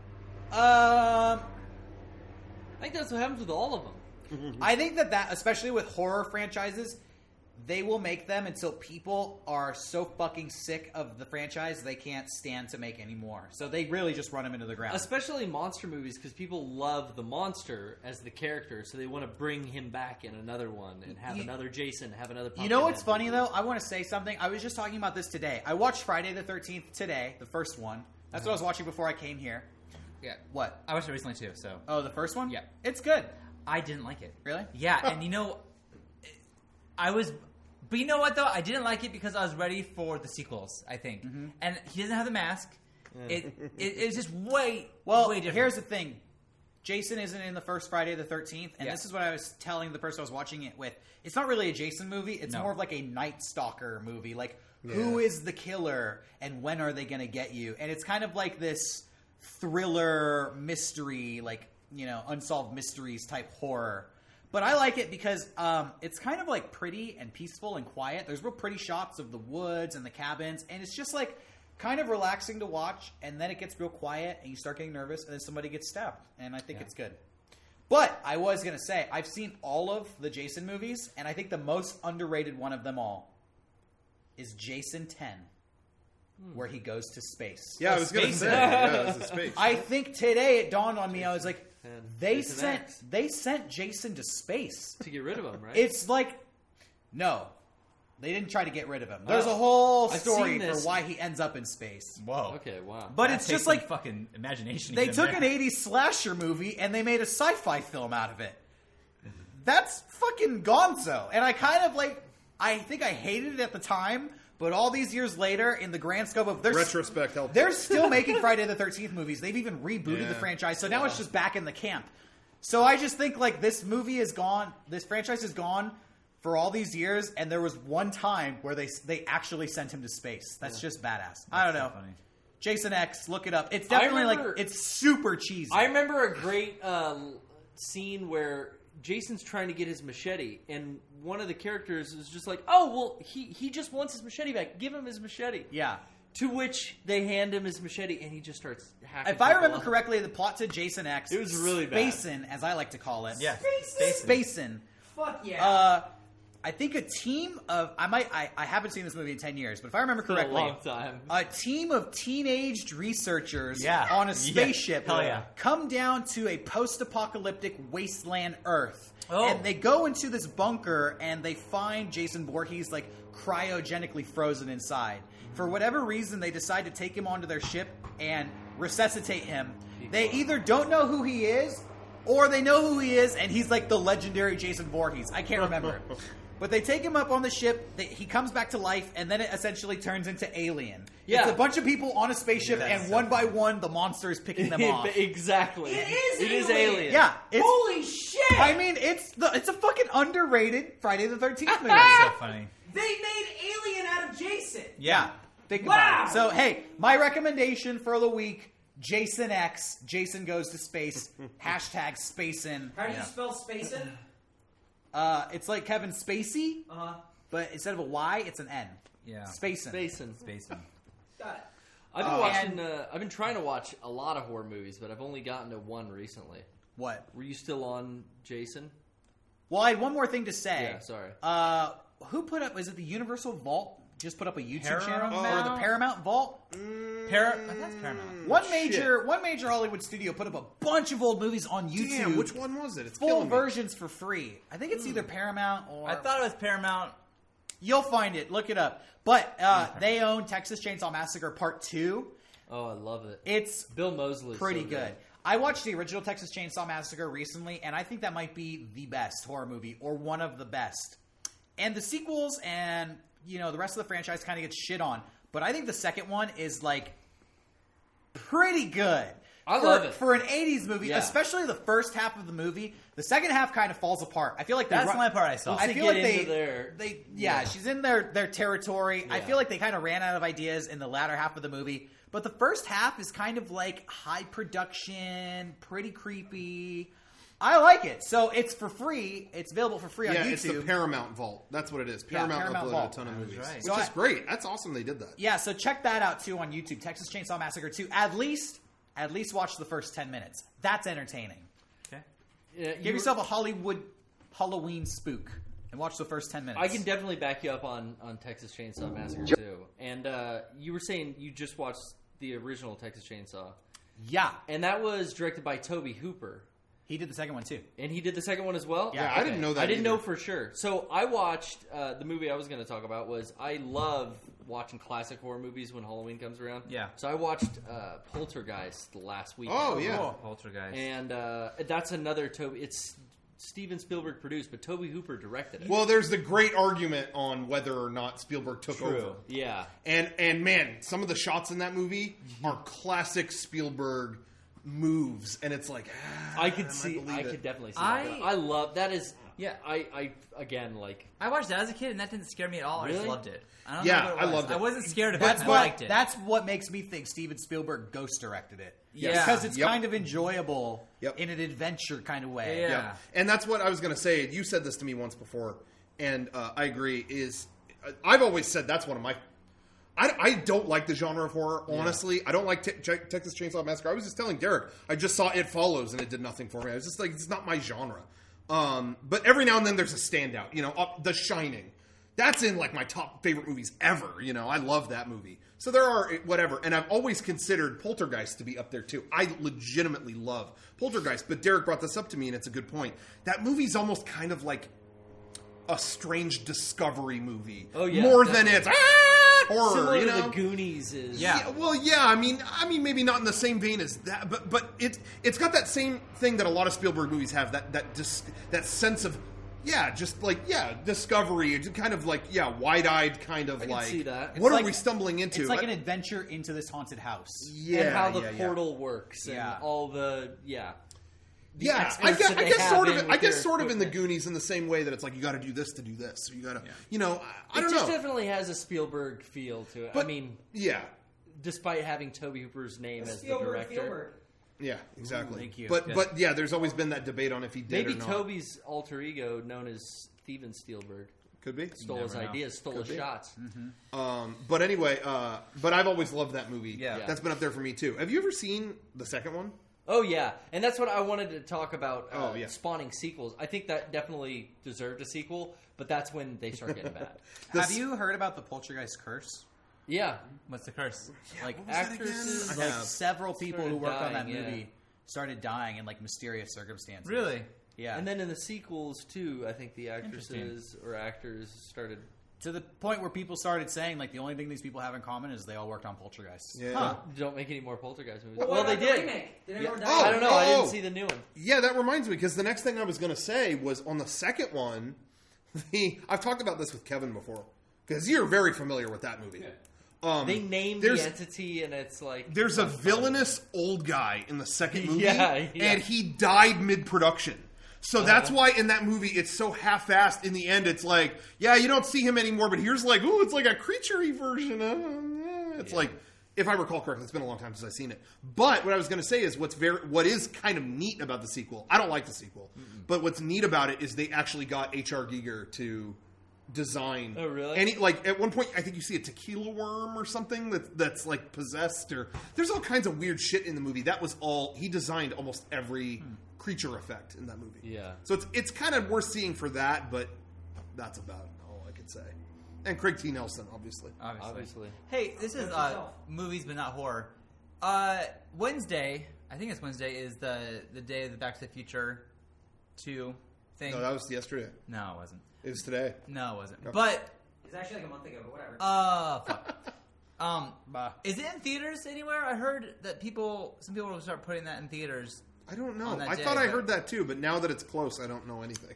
[SPEAKER 5] I think that's what happens with all of them.
[SPEAKER 4] I think that, especially with horror franchises, they will make them until people are so fucking sick of the franchise they can't stand to make any more. So they really just run them into the ground.
[SPEAKER 5] Especially monster movies, because people love the monster as the character, so they want to bring him back in another one and have another Jason, have another.
[SPEAKER 4] You know what's
[SPEAKER 5] Pumpkinhead
[SPEAKER 4] funny,
[SPEAKER 5] movie.
[SPEAKER 4] though? I want to say something. I was just talking about this today. I watched Friday the 13th today, the first one. That's what I was watching before I came here.
[SPEAKER 3] Yeah.
[SPEAKER 4] What?
[SPEAKER 3] I watched it recently too, so
[SPEAKER 4] Oh, the first one?
[SPEAKER 3] Yeah.
[SPEAKER 4] It's good.
[SPEAKER 3] I didn't like it.
[SPEAKER 4] Really?
[SPEAKER 3] Yeah, and but you know what though? I didn't like it because I was ready for the sequels. I think, and he doesn't have the mask. It's just way different.
[SPEAKER 4] Here's the thing. Jason isn't in the first Friday the 13th, and
[SPEAKER 3] Yeah.
[SPEAKER 4] this is what I was telling the person I was watching it with. It's not really a Jason movie. It's
[SPEAKER 3] No.
[SPEAKER 4] more of like a Night Stalker movie. Like, who is the killer, and when are they going to get you? And it's kind of like this thriller mystery, like, you know, unsolved mysteries type horror. But I like it because it's kind of like pretty and peaceful and quiet. There's real pretty shots of the woods and the cabins, and it's just like kind of relaxing to watch. And then it gets real quiet, and you start getting nervous, and then somebody gets stabbed. And I think it's good. But I was going to say, I've seen all of the Jason movies, and I think the most underrated one of them all is Jason 10, where he goes to space.
[SPEAKER 2] Yeah, I was going to
[SPEAKER 3] space.
[SPEAKER 2] say. Yeah, it was a space.
[SPEAKER 4] I think today it dawned on me. I was like,
[SPEAKER 5] Jason X.
[SPEAKER 4] they sent Jason to space.
[SPEAKER 5] to get rid of him, right?
[SPEAKER 4] It's like, no, they didn't try to get rid of him. There's a whole
[SPEAKER 5] I've
[SPEAKER 4] story
[SPEAKER 5] seen
[SPEAKER 4] for
[SPEAKER 5] this.
[SPEAKER 4] why he ends up in space.
[SPEAKER 3] Whoa.
[SPEAKER 5] okay. Wow.
[SPEAKER 4] But
[SPEAKER 3] That
[SPEAKER 4] it's
[SPEAKER 3] takes
[SPEAKER 4] just like
[SPEAKER 3] some fucking imagination.
[SPEAKER 4] they
[SPEAKER 3] to get
[SPEAKER 4] took
[SPEAKER 3] in
[SPEAKER 4] an
[SPEAKER 3] there.
[SPEAKER 4] 80s slasher movie and they made a sci-fi film out of it. That's fucking gonzo. And I kind of like, I think I hated it at the time, but all these years later, in the grand scope of
[SPEAKER 2] Retrospect helped.
[SPEAKER 4] they're still making Friday the 13th movies. They've even rebooted the
[SPEAKER 2] Yeah.
[SPEAKER 4] franchise, so now it's just back in the camp. So I just think like this movie is gone. This franchise is gone for all these years, and there was one time where they actually sent him to space. That's just badass. I don't know.
[SPEAKER 3] funny.
[SPEAKER 4] Jason X, look it up. It's definitely
[SPEAKER 5] remember-
[SPEAKER 4] like it's super cheesy.
[SPEAKER 5] I remember a great scene where Jason's trying to get his machete, and one of the characters is just like, "Oh, well, he just wants his machete back. Give him his machete."
[SPEAKER 4] Yeah.
[SPEAKER 5] To which they hand him his machete, and he just starts hacking.
[SPEAKER 4] If I remember
[SPEAKER 5] people up.
[SPEAKER 4] correctly, the plot to Jason X,
[SPEAKER 5] It was really bad.
[SPEAKER 4] Spacin, as I like to call it.
[SPEAKER 3] Yeah.
[SPEAKER 4] Spacin.
[SPEAKER 1] Fuck yeah.
[SPEAKER 4] I think a team of I haven't seen this movie in 10 years, but if I remember
[SPEAKER 5] been a
[SPEAKER 4] correctly,
[SPEAKER 5] long time.
[SPEAKER 4] a team of teenaged researchers
[SPEAKER 3] Yeah.
[SPEAKER 4] on a
[SPEAKER 3] Yeah.
[SPEAKER 4] spaceship
[SPEAKER 3] Hell yeah.
[SPEAKER 4] come down to a post-apocalyptic wasteland Earth.
[SPEAKER 3] Oh.
[SPEAKER 4] And they go into this bunker and they find Jason Voorhees like cryogenically frozen inside. For whatever reason, they decide to take him onto their ship and resuscitate him. They either don't know who he is, or they know who he is, and he's like the legendary Jason Voorhees. I can't remember. But they take him up on the ship, he comes back to life, and then it essentially turns into Alien.
[SPEAKER 5] Yeah.
[SPEAKER 4] It's a bunch of people on a spaceship,
[SPEAKER 3] That's
[SPEAKER 4] and
[SPEAKER 3] so
[SPEAKER 4] one by one, the monster is picking them off.
[SPEAKER 5] Exactly.
[SPEAKER 1] It is
[SPEAKER 5] Alien.
[SPEAKER 1] Alien.
[SPEAKER 4] Yeah. It's,
[SPEAKER 1] Holy shit!
[SPEAKER 4] I mean, it's a fucking underrated Friday the 13th movie.
[SPEAKER 3] So funny.
[SPEAKER 1] They made Alien out of Jason.
[SPEAKER 4] Yeah. Think
[SPEAKER 1] Wow.
[SPEAKER 4] about it. So, hey, my recommendation for the week, Jason X, Jason Goes to Space, hashtag Spacin.
[SPEAKER 1] How do you spell Spacin?
[SPEAKER 4] It's like Kevin Spacey, but instead of a Y, it's an N.
[SPEAKER 3] Yeah.
[SPEAKER 4] Spacin.
[SPEAKER 5] Basin.
[SPEAKER 3] Spacing.
[SPEAKER 1] Got it.
[SPEAKER 5] I've been watching. I've been trying to watch a lot of horror movies, but I've only gotten to one recently.
[SPEAKER 4] What?
[SPEAKER 5] Were you still on Jason?
[SPEAKER 4] Well, I had one more thing to say.
[SPEAKER 5] Yeah, sorry.
[SPEAKER 4] Who put up, is it the Universal Vault? Just put up a YouTube
[SPEAKER 3] Paramount?
[SPEAKER 4] channel? Or the Paramount Vault?
[SPEAKER 3] That's Paramount.
[SPEAKER 4] One major Hollywood studio put up a bunch of old movies on YouTube.
[SPEAKER 2] Damn, which one was it? It's
[SPEAKER 4] Full
[SPEAKER 2] killing me.
[SPEAKER 4] versions for free. I think it's either Paramount or...
[SPEAKER 3] I thought it was Paramount.
[SPEAKER 4] You'll find it. Look it up. But they own Texas Chainsaw Massacre Part 2.
[SPEAKER 5] Oh, I love it.
[SPEAKER 4] It's
[SPEAKER 5] Bill Moseley.
[SPEAKER 4] pretty good. I watched the original Texas Chainsaw Massacre recently, and I think that might be the best horror movie, or one of the best. And the sequels and, the rest of the franchise kind of gets shit on. But I think the second one is, like, pretty good.
[SPEAKER 5] I love it.
[SPEAKER 4] For an 80s movie,
[SPEAKER 5] Yeah.
[SPEAKER 4] especially the first half of the movie. The second half kind of falls apart. I feel like
[SPEAKER 3] That's the only part I saw.
[SPEAKER 5] Once
[SPEAKER 4] I
[SPEAKER 5] they
[SPEAKER 4] feel
[SPEAKER 5] get
[SPEAKER 4] like
[SPEAKER 5] into their-
[SPEAKER 4] she's in their territory. I
[SPEAKER 5] Yeah.
[SPEAKER 4] feel like they kind of ran out of ideas in the latter half of the movie. But the first half is kind of like high production, pretty creepy. I like it. So it's for free. It's available for free on
[SPEAKER 2] Yeah,
[SPEAKER 4] YouTube.
[SPEAKER 2] it's the Paramount Vault. That's what it is.
[SPEAKER 4] Yeah,
[SPEAKER 2] Paramount
[SPEAKER 4] Paramount
[SPEAKER 2] uploaded
[SPEAKER 4] Vault.
[SPEAKER 2] a ton of movies,
[SPEAKER 3] right.
[SPEAKER 2] which
[SPEAKER 4] So
[SPEAKER 2] is great. That's awesome they did that.
[SPEAKER 4] Yeah, so check that out too on YouTube. Texas Chainsaw Massacre 2. At least watch the first 10 minutes. That's entertaining.
[SPEAKER 3] Okay.
[SPEAKER 4] Give yourself a Hollywood Halloween spook and watch the first 10 minutes.
[SPEAKER 5] I can definitely back you up on Texas Chainsaw Massacre too. And you were saying you just watched the original Texas Chainsaw,
[SPEAKER 4] Yeah.
[SPEAKER 5] and that was directed by Tobe Hooper,
[SPEAKER 4] He did the second one too.
[SPEAKER 5] and he did the second one as well.
[SPEAKER 4] Yeah,
[SPEAKER 2] I didn't know that
[SPEAKER 5] I didn't
[SPEAKER 2] either.
[SPEAKER 5] know for sure. So I watched the movie I was going to talk about. Was I love watching classic horror movies when Halloween comes around.
[SPEAKER 3] Yeah.
[SPEAKER 5] So I watched Poltergeist last week.
[SPEAKER 2] Oh, yeah.
[SPEAKER 3] Cool. Poltergeist.
[SPEAKER 5] And that's another Toby. It's Steven Spielberg produced, but Tobe Hooper directed it.
[SPEAKER 2] Well, there's the great argument on whether or not Spielberg took over.
[SPEAKER 5] Yeah.
[SPEAKER 2] And man, some of the shots in that movie are classic Spielberg moves, and it's like
[SPEAKER 5] I could
[SPEAKER 2] believe it.
[SPEAKER 5] definitely see
[SPEAKER 3] I-
[SPEAKER 5] that. I love that. Is
[SPEAKER 3] Yeah.
[SPEAKER 5] I again like
[SPEAKER 3] I watched that as a kid, and that didn't scare me at all. I just
[SPEAKER 5] Really?
[SPEAKER 3] loved it. I don't
[SPEAKER 2] Yeah,
[SPEAKER 3] know what
[SPEAKER 2] I
[SPEAKER 3] it was.
[SPEAKER 2] loved it.
[SPEAKER 3] I wasn't scared of
[SPEAKER 4] That's
[SPEAKER 3] it. I
[SPEAKER 4] what
[SPEAKER 3] liked it.
[SPEAKER 4] That's what makes me think Steven Spielberg ghost directed it.
[SPEAKER 3] Yeah.
[SPEAKER 4] Because it's
[SPEAKER 2] Yep.
[SPEAKER 4] kind of enjoyable
[SPEAKER 2] Yep.
[SPEAKER 4] in an adventure kind of way.
[SPEAKER 3] Yeah.
[SPEAKER 2] Yeah. And that's what I was going to say. You said this to me once before, and I agree. I've always said that's one of my. I don't like the genre of horror, honestly. I don't like Texas Chainsaw Massacre. I was just telling Derek, I just saw It Follows, and it did nothing for me. I was just like, it's not my genre. But every now and then there's a standout. The Shining. That's in like my top favorite movies ever. I love that movie. So there are whatever. And I've always considered Poltergeist to be up there too. I legitimately love Poltergeist. But Derek brought this up to me, and it's a good point. That movie's almost kind of like a strange discovery movie.
[SPEAKER 5] Oh, yeah,
[SPEAKER 2] more
[SPEAKER 5] definitely.
[SPEAKER 2] than it's horror.
[SPEAKER 5] similar to the Goonies is
[SPEAKER 3] Yeah.
[SPEAKER 2] Well, yeah. I mean, maybe not in the same vein as that, but it's got that same thing that a lot of Spielberg movies have. That sense of discovery. It's kind of like wide-eyed kind of
[SPEAKER 5] I can
[SPEAKER 2] like
[SPEAKER 5] see that.
[SPEAKER 2] what
[SPEAKER 4] It's
[SPEAKER 2] are we stumbling into?
[SPEAKER 4] It's like an adventure into this haunted house.
[SPEAKER 2] yeah,
[SPEAKER 5] and how the
[SPEAKER 2] yeah, yeah.
[SPEAKER 5] portal works and
[SPEAKER 4] Yeah.
[SPEAKER 5] all the
[SPEAKER 2] Yeah, I
[SPEAKER 5] experts
[SPEAKER 2] guess,
[SPEAKER 5] that
[SPEAKER 2] I
[SPEAKER 5] they
[SPEAKER 2] guess
[SPEAKER 5] have
[SPEAKER 2] sort
[SPEAKER 5] in
[SPEAKER 2] of.
[SPEAKER 5] with
[SPEAKER 2] I guess
[SPEAKER 5] their
[SPEAKER 2] sort of in the
[SPEAKER 5] equipment.
[SPEAKER 2] Goonies in the same way that it's like you got to do this to do this. So you got to, I
[SPEAKER 5] It
[SPEAKER 2] don't
[SPEAKER 5] just
[SPEAKER 2] know.
[SPEAKER 5] definitely has a Spielberg feel to it.
[SPEAKER 2] But
[SPEAKER 5] I mean,
[SPEAKER 2] yeah,
[SPEAKER 5] despite having Tobe Hooper's name as the
[SPEAKER 1] Spielberg,
[SPEAKER 5] director.
[SPEAKER 1] Spielberg.
[SPEAKER 2] Yeah, exactly.
[SPEAKER 4] Thank you.
[SPEAKER 2] But
[SPEAKER 4] Good.
[SPEAKER 2] but yeah, there's always been that debate on if he did
[SPEAKER 5] Maybe
[SPEAKER 2] or not.
[SPEAKER 5] Toby's alter ego, known as Steven Spielberg,
[SPEAKER 2] Could be.
[SPEAKER 5] stole his
[SPEAKER 4] never know.
[SPEAKER 5] ideas, stole
[SPEAKER 2] Could
[SPEAKER 5] his
[SPEAKER 2] be.
[SPEAKER 5] shots.
[SPEAKER 2] But anyway, but I've always loved that movie.
[SPEAKER 4] Yeah.
[SPEAKER 2] That's been up there for me too. Have you ever seen the second one?
[SPEAKER 5] Oh yeah, and that's what I wanted to talk about.
[SPEAKER 2] Oh, yeah.
[SPEAKER 5] Spawning sequels. I think that definitely deserved a sequel, but that's when they start getting bad.
[SPEAKER 4] Have you heard about the Poltergeist curse?
[SPEAKER 5] Yeah,
[SPEAKER 3] What's the curse?
[SPEAKER 4] Like
[SPEAKER 2] what was that again?
[SPEAKER 5] actresses.
[SPEAKER 2] I
[SPEAKER 4] like
[SPEAKER 2] have.
[SPEAKER 4] several people who
[SPEAKER 5] Started
[SPEAKER 4] worked on that
[SPEAKER 5] dying,
[SPEAKER 4] movie
[SPEAKER 5] yeah.
[SPEAKER 4] started dying in like mysterious circumstances.
[SPEAKER 3] Really?
[SPEAKER 4] Yeah.
[SPEAKER 5] And then in the sequels too, I think the actresses or actors started.
[SPEAKER 4] to the point where people started saying like the only thing these people have in common is they all worked on Poltergeist.
[SPEAKER 2] Yeah.
[SPEAKER 3] Huh.
[SPEAKER 5] Don't make any more Poltergeist movies.
[SPEAKER 1] What
[SPEAKER 5] Well, they
[SPEAKER 1] about the
[SPEAKER 5] did.
[SPEAKER 1] remake? Did anyone die?
[SPEAKER 2] Oh,
[SPEAKER 5] I don't know. I
[SPEAKER 2] oh.
[SPEAKER 5] didn't see the new one.
[SPEAKER 2] Yeah, that reminds me because the next thing I was going to say was on the second one. I've talked about this with Kevin before because you're very familiar with that movie.
[SPEAKER 5] They named
[SPEAKER 2] there's-
[SPEAKER 5] the entity, and it's like
[SPEAKER 2] There's a villainous old guy in the second movie,
[SPEAKER 5] Yeah.
[SPEAKER 2] and he died mid-production. So that's why in that movie it's so half-assed. In the end, it's like, yeah, you don't see him anymore, but here's like, ooh, it's like a creature-y version of him. Yeah. It's like, if I recall correctly, it's been a long time since I've seen it. But what I was going to say is what is kind of neat about the sequel. I don't like the sequel, but what's neat about it is they actually got H.R. Giger to design.
[SPEAKER 5] Oh, really?
[SPEAKER 2] Any like at one point, I think you see a tequila worm or something that's like possessed, or there's all kinds of weird shit in the movie. That was all he designed. Almost every creature effect in that movie.
[SPEAKER 5] Yeah.
[SPEAKER 2] So it's kind of worth seeing for that, but that's about all I could say. And Craig T. Nelson, obviously.
[SPEAKER 5] obviously.
[SPEAKER 3] Hey, this is
[SPEAKER 1] yourself.
[SPEAKER 3] movies but not horror. Wednesday, I think it's Wednesday, is the day of the Back to the Future 2 thing.
[SPEAKER 2] No, that was yesterday.
[SPEAKER 3] No, it wasn't.
[SPEAKER 2] It was today.
[SPEAKER 3] No, it wasn't.
[SPEAKER 2] No.
[SPEAKER 3] But
[SPEAKER 1] It's actually like a month ago, but whatever.
[SPEAKER 3] fuck.
[SPEAKER 4] Bah.
[SPEAKER 3] Is it in theaters anywhere? I heard that some people will start putting that in theaters.
[SPEAKER 2] I don't know.
[SPEAKER 3] On that
[SPEAKER 2] I
[SPEAKER 3] day,
[SPEAKER 2] thought I
[SPEAKER 3] but-
[SPEAKER 2] heard that too, but now that it's close, I don't know anything.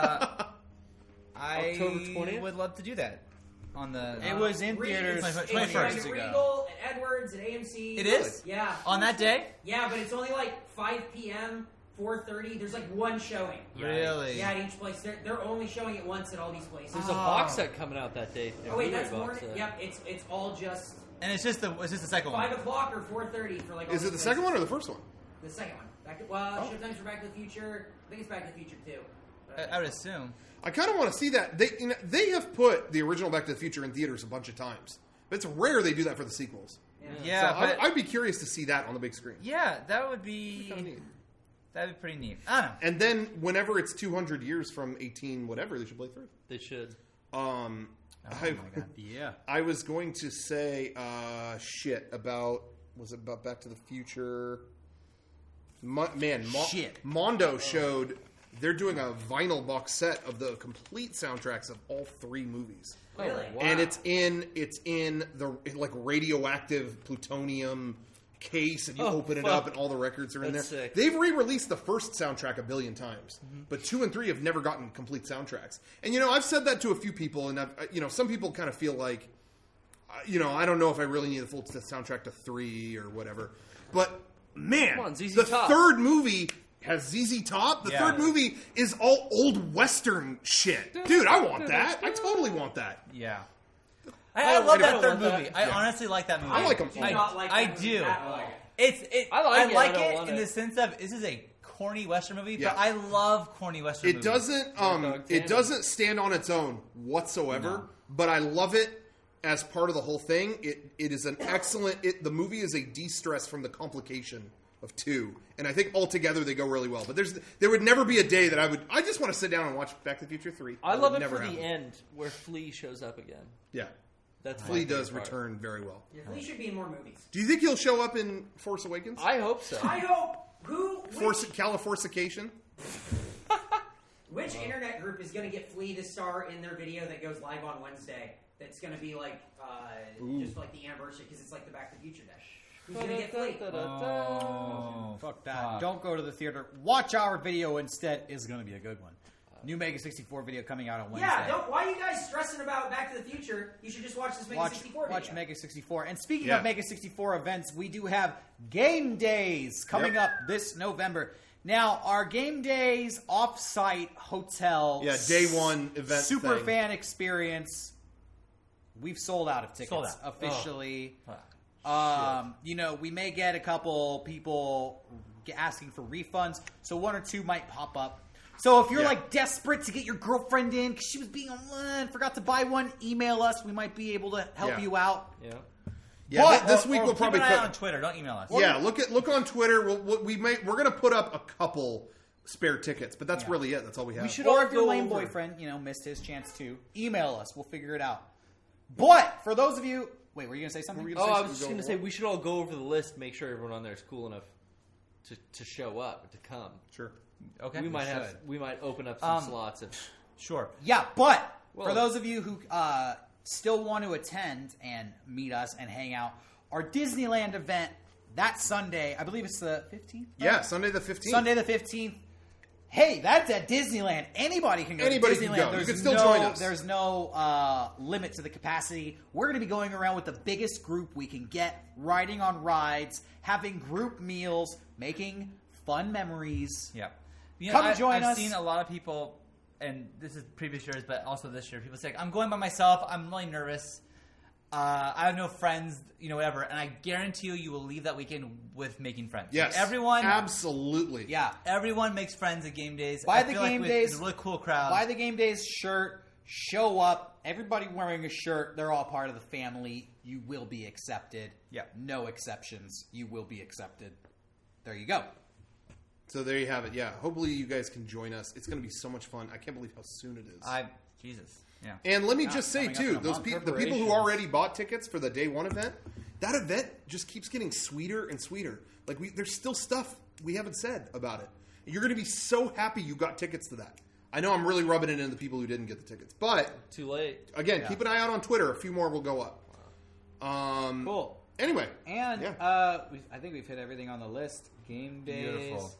[SPEAKER 3] I
[SPEAKER 5] October 20th?
[SPEAKER 3] would love to do that on the.
[SPEAKER 4] It was in
[SPEAKER 1] Reed,
[SPEAKER 4] theaters
[SPEAKER 1] it's
[SPEAKER 3] 21st
[SPEAKER 4] 20
[SPEAKER 1] at
[SPEAKER 4] years ago.
[SPEAKER 1] Regal, at Edwards, at AMC.
[SPEAKER 3] It is?
[SPEAKER 1] Yeah.
[SPEAKER 3] On that day?
[SPEAKER 1] Yeah, but it's only like 5 p.m., 4:30. There's like one showing.
[SPEAKER 3] Really?
[SPEAKER 1] Yeah, at each place. They're only showing it once at all these places.
[SPEAKER 5] There's a box set coming out that day.
[SPEAKER 1] Oh wait, that's
[SPEAKER 5] Blu-ray
[SPEAKER 1] more.
[SPEAKER 5] box set.
[SPEAKER 1] Yep, it's all just
[SPEAKER 3] And it's just the second
[SPEAKER 1] 5
[SPEAKER 3] one.
[SPEAKER 1] o'clock or 4:30 for like. All
[SPEAKER 2] Is it
[SPEAKER 1] these
[SPEAKER 2] the second
[SPEAKER 1] places.
[SPEAKER 2] one or the first one?
[SPEAKER 1] The second one. Showtimes for Back to the Future. I think it's Back to the Future too.
[SPEAKER 3] I would assume.
[SPEAKER 2] I kind of want to see that. They have put the original Back to the Future in theaters a bunch of times. But it's rare they do that for the sequels.
[SPEAKER 3] Yeah,
[SPEAKER 2] so
[SPEAKER 3] but
[SPEAKER 2] I'd be curious to see that on the big screen.
[SPEAKER 3] yeah, that would be
[SPEAKER 2] Kinda neat.
[SPEAKER 3] that'd be pretty neat. I don't know.
[SPEAKER 2] And then whenever it's 200 years from 18 whatever, they should play through.
[SPEAKER 5] They should.
[SPEAKER 3] Oh my god.
[SPEAKER 4] Yeah.
[SPEAKER 2] I was going to say about was it about Back to the Future?
[SPEAKER 4] Shit.
[SPEAKER 2] Mondo showed they're doing a vinyl box set of the complete soundtracks of all 3 movies.
[SPEAKER 1] Really?
[SPEAKER 5] wow.
[SPEAKER 2] And it's in the like radioactive plutonium case, and you open it up, and all the records are in
[SPEAKER 5] That's
[SPEAKER 2] there.
[SPEAKER 5] sick.
[SPEAKER 2] They've re-released the first soundtrack a billion times, but 2 and 3 have never gotten complete soundtracks. And I've said that to a few people, and some people kind of feel like, I don't know if I really need the full soundtrack to 3 or whatever. But man,
[SPEAKER 5] Come on, ZZ
[SPEAKER 2] the
[SPEAKER 5] Top.
[SPEAKER 2] third movie has ZZ Top. The
[SPEAKER 4] Yeah.
[SPEAKER 2] third movie is all old Western shit, dude. I want that. I totally want that.
[SPEAKER 4] Yeah.
[SPEAKER 3] I
[SPEAKER 2] Oh,
[SPEAKER 3] love
[SPEAKER 2] I
[SPEAKER 3] that
[SPEAKER 5] don't
[SPEAKER 3] third
[SPEAKER 5] want
[SPEAKER 3] movie.
[SPEAKER 5] that.
[SPEAKER 3] I
[SPEAKER 2] Yeah.
[SPEAKER 3] honestly like that movie.
[SPEAKER 2] I like 'em
[SPEAKER 1] Do
[SPEAKER 2] all.
[SPEAKER 1] not like
[SPEAKER 3] I
[SPEAKER 1] that movie
[SPEAKER 3] do.
[SPEAKER 1] at all.
[SPEAKER 3] I
[SPEAKER 5] like it, I don't
[SPEAKER 3] it
[SPEAKER 5] want
[SPEAKER 3] in
[SPEAKER 5] it.
[SPEAKER 3] the sense of this is a corny Western movie,
[SPEAKER 2] Yeah.
[SPEAKER 3] but I love corny Western
[SPEAKER 2] It
[SPEAKER 3] movies.
[SPEAKER 2] doesn't.
[SPEAKER 5] Dog
[SPEAKER 2] It
[SPEAKER 5] Tandem.
[SPEAKER 2] doesn't stand on its own whatsoever.
[SPEAKER 3] No.
[SPEAKER 2] But I love it as part of the whole thing. It is an excellent. The movie is a de-stress from the complication of 2, and I think altogether they go really well. But there would never be a day that I just want to sit down and watch Back to the Future 3.
[SPEAKER 5] I
[SPEAKER 2] That
[SPEAKER 5] love
[SPEAKER 2] would
[SPEAKER 5] it for
[SPEAKER 2] never
[SPEAKER 5] the
[SPEAKER 2] happen.
[SPEAKER 5] end where Flea shows up again.
[SPEAKER 2] Yeah,
[SPEAKER 5] That's my
[SPEAKER 2] Flea
[SPEAKER 5] favorite
[SPEAKER 2] does
[SPEAKER 5] part.
[SPEAKER 2] return very well.
[SPEAKER 1] Yeah, Flea should be in more movies.
[SPEAKER 2] Do you think he'll show up in Force Awakens?
[SPEAKER 5] I hope so.
[SPEAKER 1] I hope
[SPEAKER 2] Californication?
[SPEAKER 1] Which internet group is going to get Flea to star in their video that goes live on Wednesday? That's going to be like just like the anniversary because it's like the Back to the Future day. Who's going to get Flea?
[SPEAKER 4] Oh, fuck that. Don't go to the theater. Watch our video instead. Is going to be a good one. New Mega 64 video coming out on Wednesday.
[SPEAKER 1] Yeah, why are you guys stressing about Back to the Future? You should just watch this Mega 64 video.
[SPEAKER 4] Watch Mega 64. And speaking
[SPEAKER 2] Yeah.
[SPEAKER 4] of Mega 64 events, we do have Game Days coming
[SPEAKER 2] Yep.
[SPEAKER 4] up this November. Now, our Game Days off-site hotel,
[SPEAKER 2] Yeah, day one event
[SPEAKER 4] super
[SPEAKER 2] thing.
[SPEAKER 4] fan experience. We've sold out of tickets
[SPEAKER 3] Sold out.
[SPEAKER 4] officially.
[SPEAKER 3] Oh.
[SPEAKER 4] We may get a couple people asking for refunds, so 1 or 2 might pop up. So if you're
[SPEAKER 2] Yeah.
[SPEAKER 4] like desperate to get your girlfriend in because she was being online, forgot to buy one, email us. We might be able to help
[SPEAKER 2] Yeah.
[SPEAKER 4] you out.
[SPEAKER 5] Yeah.
[SPEAKER 2] Yeah,
[SPEAKER 4] But-
[SPEAKER 2] this week
[SPEAKER 3] Or
[SPEAKER 2] we'll
[SPEAKER 3] keep
[SPEAKER 2] probably
[SPEAKER 3] an eye
[SPEAKER 2] put.
[SPEAKER 3] on Twitter. Don't email us.
[SPEAKER 2] Yeah, look on Twitter. We're gonna put up a couple spare tickets, but that's
[SPEAKER 4] Yeah.
[SPEAKER 2] really it. That's all we have.
[SPEAKER 5] should
[SPEAKER 4] Or
[SPEAKER 5] all
[SPEAKER 4] if your
[SPEAKER 5] go
[SPEAKER 4] lame
[SPEAKER 5] over-
[SPEAKER 4] boyfriend, missed his chance to, email us. We'll figure it out. But for those of you, wait, were you gonna say something?
[SPEAKER 5] Oh, I was just going to say we should all go over the list, make sure everyone on there is cool enough to show up, to come.
[SPEAKER 2] Sure.
[SPEAKER 3] Okay.
[SPEAKER 5] We might open up some slots.
[SPEAKER 3] Sure.
[SPEAKER 4] Yeah, but for
[SPEAKER 5] Well-
[SPEAKER 4] those of you who still want to attend and meet us and hang out, our Disneyland event that Sunday, I believe it's the 15th?
[SPEAKER 2] Yeah, Sunday the 15th.
[SPEAKER 4] Sunday the 15th. Hey, that's at Disneyland. Anybody can go
[SPEAKER 2] Anybody
[SPEAKER 4] to
[SPEAKER 2] can
[SPEAKER 4] Disneyland.
[SPEAKER 2] go. You
[SPEAKER 4] There's
[SPEAKER 2] can still
[SPEAKER 4] no,
[SPEAKER 2] join us.
[SPEAKER 4] There's no limit to the capacity. We're going to be going around with the biggest group we can get, riding on rides, having group meals, making fun memories.
[SPEAKER 3] Yeah.
[SPEAKER 4] Come join
[SPEAKER 3] I've
[SPEAKER 4] us.
[SPEAKER 3] seen a lot of people, and this is previous years, but also this year, people say, I'm going by myself. I'm really nervous. I have no friends, whatever. And I guarantee you will leave that weekend with making friends.
[SPEAKER 2] Yes.
[SPEAKER 3] Like, everyone,
[SPEAKER 2] Absolutely.
[SPEAKER 4] Yeah.
[SPEAKER 3] everyone makes friends at game days.
[SPEAKER 4] Buy
[SPEAKER 3] I
[SPEAKER 4] the
[SPEAKER 3] feel like
[SPEAKER 4] game
[SPEAKER 3] with-
[SPEAKER 4] days.
[SPEAKER 3] It's a really cool crowd.
[SPEAKER 4] Buy the game days shirt. Show up. Everybody wearing a shirt. They're all part of the family. You will be accepted.
[SPEAKER 3] Yeah.
[SPEAKER 4] No exceptions. You will be accepted. There you go.
[SPEAKER 2] So there you have it. Yeah. Hopefully you guys can join us. It's going to be so much fun. I can't believe how soon it is.
[SPEAKER 3] Jesus. Yeah.
[SPEAKER 2] And let me
[SPEAKER 4] Yeah,
[SPEAKER 2] just say
[SPEAKER 4] coming up in
[SPEAKER 2] too,
[SPEAKER 4] a
[SPEAKER 2] those
[SPEAKER 4] month.
[SPEAKER 2] the people who
[SPEAKER 5] Preparations.
[SPEAKER 2] already bought tickets for the day one event, that event just keeps getting sweeter and sweeter. Like there's still stuff we haven't said about it. You're going to be so happy you got tickets to that. I know I'm really rubbing it into the people who didn't get the tickets, but
[SPEAKER 5] Too late.
[SPEAKER 2] again, keep an eye out on Twitter. A few more will go up.
[SPEAKER 4] Cool.
[SPEAKER 2] Anyway,
[SPEAKER 4] And
[SPEAKER 2] yeah.
[SPEAKER 4] I think we've hit everything on the list. Game days.
[SPEAKER 3] Beautiful.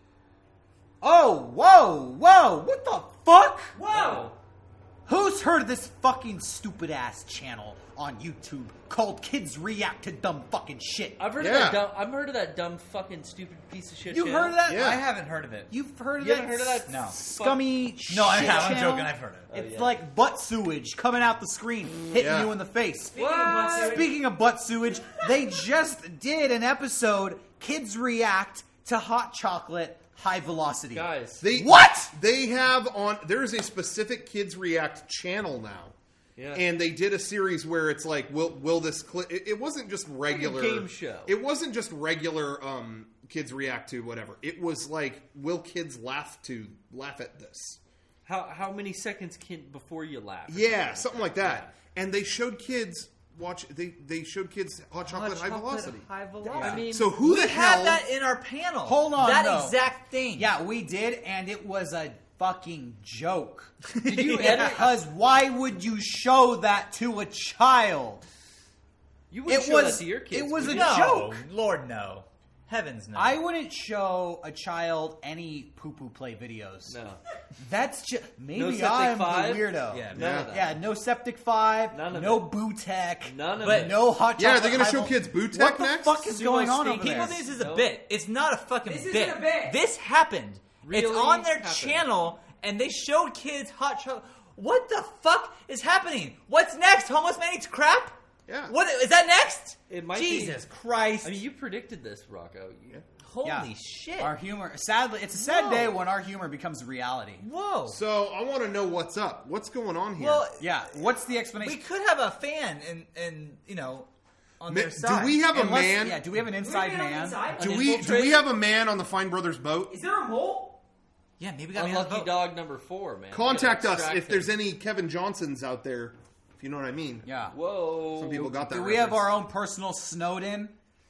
[SPEAKER 4] Oh, whoa, whoa! What the fuck?
[SPEAKER 1] Whoa!
[SPEAKER 4] Who's heard of this fucking stupid ass channel on YouTube called Kids React to Dumb Fucking Shit?
[SPEAKER 5] I've heard
[SPEAKER 2] Yeah.
[SPEAKER 5] of that. I've heard of that dumb fucking stupid piece of shit.
[SPEAKER 4] You
[SPEAKER 5] channel.
[SPEAKER 4] heard of that?
[SPEAKER 2] Yeah.
[SPEAKER 3] I haven't heard of it.
[SPEAKER 4] You've heard of
[SPEAKER 5] You
[SPEAKER 4] that?
[SPEAKER 5] haven't heard of that?
[SPEAKER 3] No.
[SPEAKER 4] Scummy
[SPEAKER 3] No, I
[SPEAKER 4] shit
[SPEAKER 3] haven't. I'm
[SPEAKER 4] channel?
[SPEAKER 3] joking. I've heard of it.
[SPEAKER 4] It's
[SPEAKER 5] yeah.
[SPEAKER 4] like butt sewage coming out the screen, hitting
[SPEAKER 2] Yeah.
[SPEAKER 4] you in the face.
[SPEAKER 5] What?
[SPEAKER 4] Speaking of butt sewage, they just did an episode, Kids React to Hot Chocolate High Velocity.
[SPEAKER 5] Guys.
[SPEAKER 4] What?
[SPEAKER 2] They have on. There is a specific Kids React channel now.
[SPEAKER 5] Yeah.
[SPEAKER 2] And they did a series where it's like, will this clip? It wasn't just regular
[SPEAKER 5] game show.
[SPEAKER 2] It wasn't just regular kids react to whatever. It was like, will kids laugh at this?
[SPEAKER 5] How many seconds before you laugh?
[SPEAKER 2] Yeah, something like that. And they showed kids watch. They showed kids Hot Chocolate High Velocity.
[SPEAKER 3] High velocity.
[SPEAKER 4] Yeah.
[SPEAKER 5] I mean,
[SPEAKER 2] So who
[SPEAKER 3] we
[SPEAKER 2] the
[SPEAKER 3] had
[SPEAKER 2] hell?
[SPEAKER 3] that in our panel.
[SPEAKER 4] Hold on,
[SPEAKER 3] that
[SPEAKER 4] though.
[SPEAKER 3] exact thing.
[SPEAKER 4] Yeah, we did, and it was a fucking joke.
[SPEAKER 5] Did you
[SPEAKER 3] Yeah.
[SPEAKER 5] edit?
[SPEAKER 4] Because why would you show that to a child?
[SPEAKER 5] You wouldn't
[SPEAKER 4] It
[SPEAKER 5] show
[SPEAKER 4] was-
[SPEAKER 5] that to your kids.
[SPEAKER 4] it was
[SPEAKER 5] would
[SPEAKER 4] a
[SPEAKER 5] you?
[SPEAKER 3] No,
[SPEAKER 4] joke.
[SPEAKER 3] Lord no, heavens no.
[SPEAKER 4] I wouldn't show a child any poo-poo play videos.
[SPEAKER 5] No.
[SPEAKER 4] That's just
[SPEAKER 5] No
[SPEAKER 4] maybe
[SPEAKER 5] Septic
[SPEAKER 4] I'm
[SPEAKER 5] 5?
[SPEAKER 4] the weirdo.
[SPEAKER 3] Yeah,
[SPEAKER 5] None of that.
[SPEAKER 4] Yeah, no Septic 5,
[SPEAKER 5] None of
[SPEAKER 4] no
[SPEAKER 5] it.
[SPEAKER 4] Boo Tech,
[SPEAKER 5] None of
[SPEAKER 3] But
[SPEAKER 5] it.
[SPEAKER 4] no hot chocolate.
[SPEAKER 2] Yeah, they're gonna
[SPEAKER 4] High
[SPEAKER 2] show
[SPEAKER 4] Vol-
[SPEAKER 2] kids Boo Tech
[SPEAKER 4] What the
[SPEAKER 2] next?
[SPEAKER 4] fuck is
[SPEAKER 5] Sumo
[SPEAKER 4] going on
[SPEAKER 5] Steak.
[SPEAKER 4] over
[SPEAKER 3] People
[SPEAKER 4] there?
[SPEAKER 3] think this is a
[SPEAKER 5] Nope.
[SPEAKER 3] bit. It's not a fucking
[SPEAKER 1] This
[SPEAKER 3] bit.
[SPEAKER 1] isn't a bit.
[SPEAKER 3] This happened. It's
[SPEAKER 5] Really
[SPEAKER 3] on their
[SPEAKER 5] happened.
[SPEAKER 3] channel, and they showed kids hot chocolate. What the fuck is happening? What's next? Homeless man eats crap?
[SPEAKER 2] Yeah.
[SPEAKER 3] What is that next?
[SPEAKER 5] It might be-
[SPEAKER 3] Jesus Christ!
[SPEAKER 5] I mean, you predicted this, Rocco.
[SPEAKER 3] Holy
[SPEAKER 4] Yeah.
[SPEAKER 3] shit!
[SPEAKER 4] Our humor, sadly, it's a sad
[SPEAKER 3] Whoa.
[SPEAKER 4] day when our humor becomes reality.
[SPEAKER 3] Whoa!
[SPEAKER 2] So I want to know what's up. What's going on here?
[SPEAKER 3] Well,
[SPEAKER 4] Yeah, what's the explanation?
[SPEAKER 3] we could have a fan and on their
[SPEAKER 2] do
[SPEAKER 3] side.
[SPEAKER 2] we have a
[SPEAKER 4] Unless-
[SPEAKER 2] man?
[SPEAKER 4] Yeah, do we have an
[SPEAKER 1] Do we
[SPEAKER 4] inside
[SPEAKER 1] have an
[SPEAKER 4] man?
[SPEAKER 1] inside?
[SPEAKER 2] Do
[SPEAKER 5] An
[SPEAKER 2] we
[SPEAKER 5] infiltrator?
[SPEAKER 2] have a man on the Fine Brothers boat?
[SPEAKER 1] Is there a mole?
[SPEAKER 3] Yeah, maybe we got a man on the
[SPEAKER 5] Unlucky
[SPEAKER 3] boat.
[SPEAKER 5] dog number 4, man.
[SPEAKER 2] Contact
[SPEAKER 5] We gotta
[SPEAKER 2] us
[SPEAKER 5] extract
[SPEAKER 2] if there's
[SPEAKER 5] him.
[SPEAKER 2] any Kevin Johnsons out there. If you know what I mean.
[SPEAKER 4] Yeah.
[SPEAKER 5] Whoa.
[SPEAKER 2] Some people got that.
[SPEAKER 4] Do we have
[SPEAKER 2] reference.
[SPEAKER 4] our own personal Snowden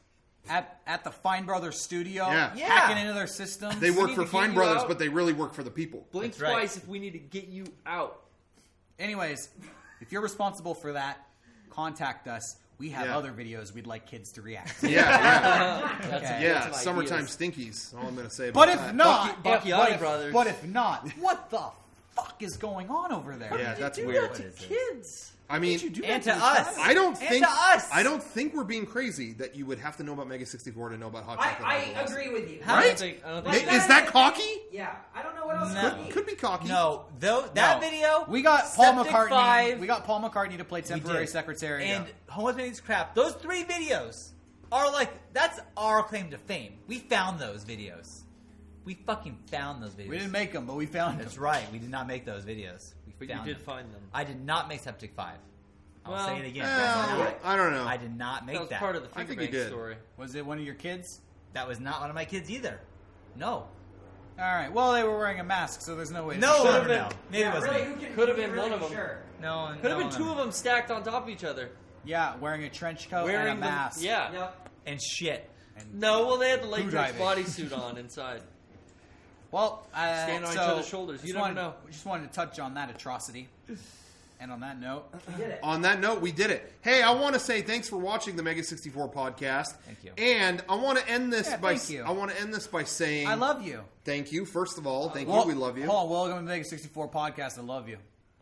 [SPEAKER 4] at the Fine Brothers studio?
[SPEAKER 2] Yeah.
[SPEAKER 3] Yeah.
[SPEAKER 4] Hacking into their systems?
[SPEAKER 2] They work
[SPEAKER 5] need
[SPEAKER 2] for
[SPEAKER 5] to get
[SPEAKER 2] Fine
[SPEAKER 5] you
[SPEAKER 2] Brothers,
[SPEAKER 5] out.
[SPEAKER 2] but they really work for the people.
[SPEAKER 5] Blink
[SPEAKER 3] That's right.
[SPEAKER 5] twice if we need to get you out.
[SPEAKER 4] Anyways, if you're responsible for that, contact us. We have
[SPEAKER 2] Yeah.
[SPEAKER 4] other videos we'd like kids to react to.
[SPEAKER 2] Yeah,
[SPEAKER 4] Okay.
[SPEAKER 2] yeah,
[SPEAKER 5] some
[SPEAKER 2] summertime
[SPEAKER 5] ideas.
[SPEAKER 2] stinkies. All I'm going to say. About
[SPEAKER 4] But if
[SPEAKER 2] that.
[SPEAKER 4] not,
[SPEAKER 5] Bacchiati Brothers.
[SPEAKER 4] But if not, what the fuck is going on over there?
[SPEAKER 2] yeah, that's
[SPEAKER 5] Do
[SPEAKER 2] weird.
[SPEAKER 5] that to kids.
[SPEAKER 2] I mean,
[SPEAKER 3] And to us.
[SPEAKER 2] I don't
[SPEAKER 3] And
[SPEAKER 2] think
[SPEAKER 3] to us.
[SPEAKER 2] I don't think we're being crazy that you would have to know about Mega 64 to know about Hot Chocolate. High
[SPEAKER 1] I
[SPEAKER 2] Velocity.
[SPEAKER 1] agree with you.
[SPEAKER 3] How
[SPEAKER 2] Right?
[SPEAKER 5] I don't think
[SPEAKER 1] Like
[SPEAKER 2] Is that cocky?
[SPEAKER 1] Yeah, I don't know what else
[SPEAKER 3] No.
[SPEAKER 1] it would be.
[SPEAKER 2] Could be cocky.
[SPEAKER 3] No, though that
[SPEAKER 4] No.
[SPEAKER 3] video.
[SPEAKER 4] We got Paul
[SPEAKER 3] Septic
[SPEAKER 4] McCartney.
[SPEAKER 3] 5,
[SPEAKER 4] We got Paul McCartney to play
[SPEAKER 3] we
[SPEAKER 4] temporary
[SPEAKER 3] did.
[SPEAKER 4] secretary.
[SPEAKER 3] and Homeless Man Eats Crap. Those 3 videos that's our claim to fame. We found those videos. We fucking found those videos.
[SPEAKER 4] We didn't make them, but we found them.
[SPEAKER 3] That's right. We did not make those videos. We
[SPEAKER 5] But you
[SPEAKER 3] found
[SPEAKER 5] did
[SPEAKER 3] them.
[SPEAKER 5] find them.
[SPEAKER 3] I did not make Septic 5. I'll
[SPEAKER 5] Well,
[SPEAKER 3] say it again.
[SPEAKER 2] I don't know.
[SPEAKER 3] I did not make
[SPEAKER 5] That was
[SPEAKER 3] that.
[SPEAKER 5] part of the
[SPEAKER 2] I
[SPEAKER 5] finger
[SPEAKER 2] think you
[SPEAKER 5] bank
[SPEAKER 2] did.
[SPEAKER 5] story.
[SPEAKER 4] Was it one of your kids?
[SPEAKER 3] That was not one of my kids either. No.
[SPEAKER 4] All right. Well, they were wearing a mask, so there's no way.
[SPEAKER 3] No,
[SPEAKER 4] to
[SPEAKER 3] no,
[SPEAKER 5] have
[SPEAKER 3] no.
[SPEAKER 5] been-
[SPEAKER 3] Maybe
[SPEAKER 1] Yeah,
[SPEAKER 3] it wasn't
[SPEAKER 1] really,
[SPEAKER 3] me.
[SPEAKER 1] who can-
[SPEAKER 5] Could have
[SPEAKER 1] who can
[SPEAKER 5] been one
[SPEAKER 1] really
[SPEAKER 5] of
[SPEAKER 1] be
[SPEAKER 5] them.
[SPEAKER 1] Sure.
[SPEAKER 3] No,
[SPEAKER 5] Could have been two of them stacked on top of each other.
[SPEAKER 4] Yeah, wearing a trench coat
[SPEAKER 5] Wearing
[SPEAKER 4] and a mask.
[SPEAKER 5] them. Yeah.
[SPEAKER 1] Yep.
[SPEAKER 3] And shit.
[SPEAKER 5] No, well, they had the latex
[SPEAKER 4] diving.
[SPEAKER 5] bodysuit on inside.
[SPEAKER 4] Well,
[SPEAKER 5] Stand on each other's shoulders. You
[SPEAKER 4] just
[SPEAKER 5] never
[SPEAKER 4] wanted-
[SPEAKER 5] know.
[SPEAKER 4] We just wanted to touch on that atrocity. And on that note,
[SPEAKER 1] We did it.
[SPEAKER 2] On that note, we did it. Hey, I want to say thanks for watching the Mega 64 podcast.
[SPEAKER 3] Thank you.
[SPEAKER 2] And I want to end this
[SPEAKER 4] Yeah,
[SPEAKER 2] by
[SPEAKER 4] thank you.
[SPEAKER 2] I want to end this by saying
[SPEAKER 4] I love you.
[SPEAKER 2] thank you. First of all, thank
[SPEAKER 4] Well,
[SPEAKER 2] you. We love you.
[SPEAKER 4] Hold on, welcome to the Mega 64 podcast. I love you.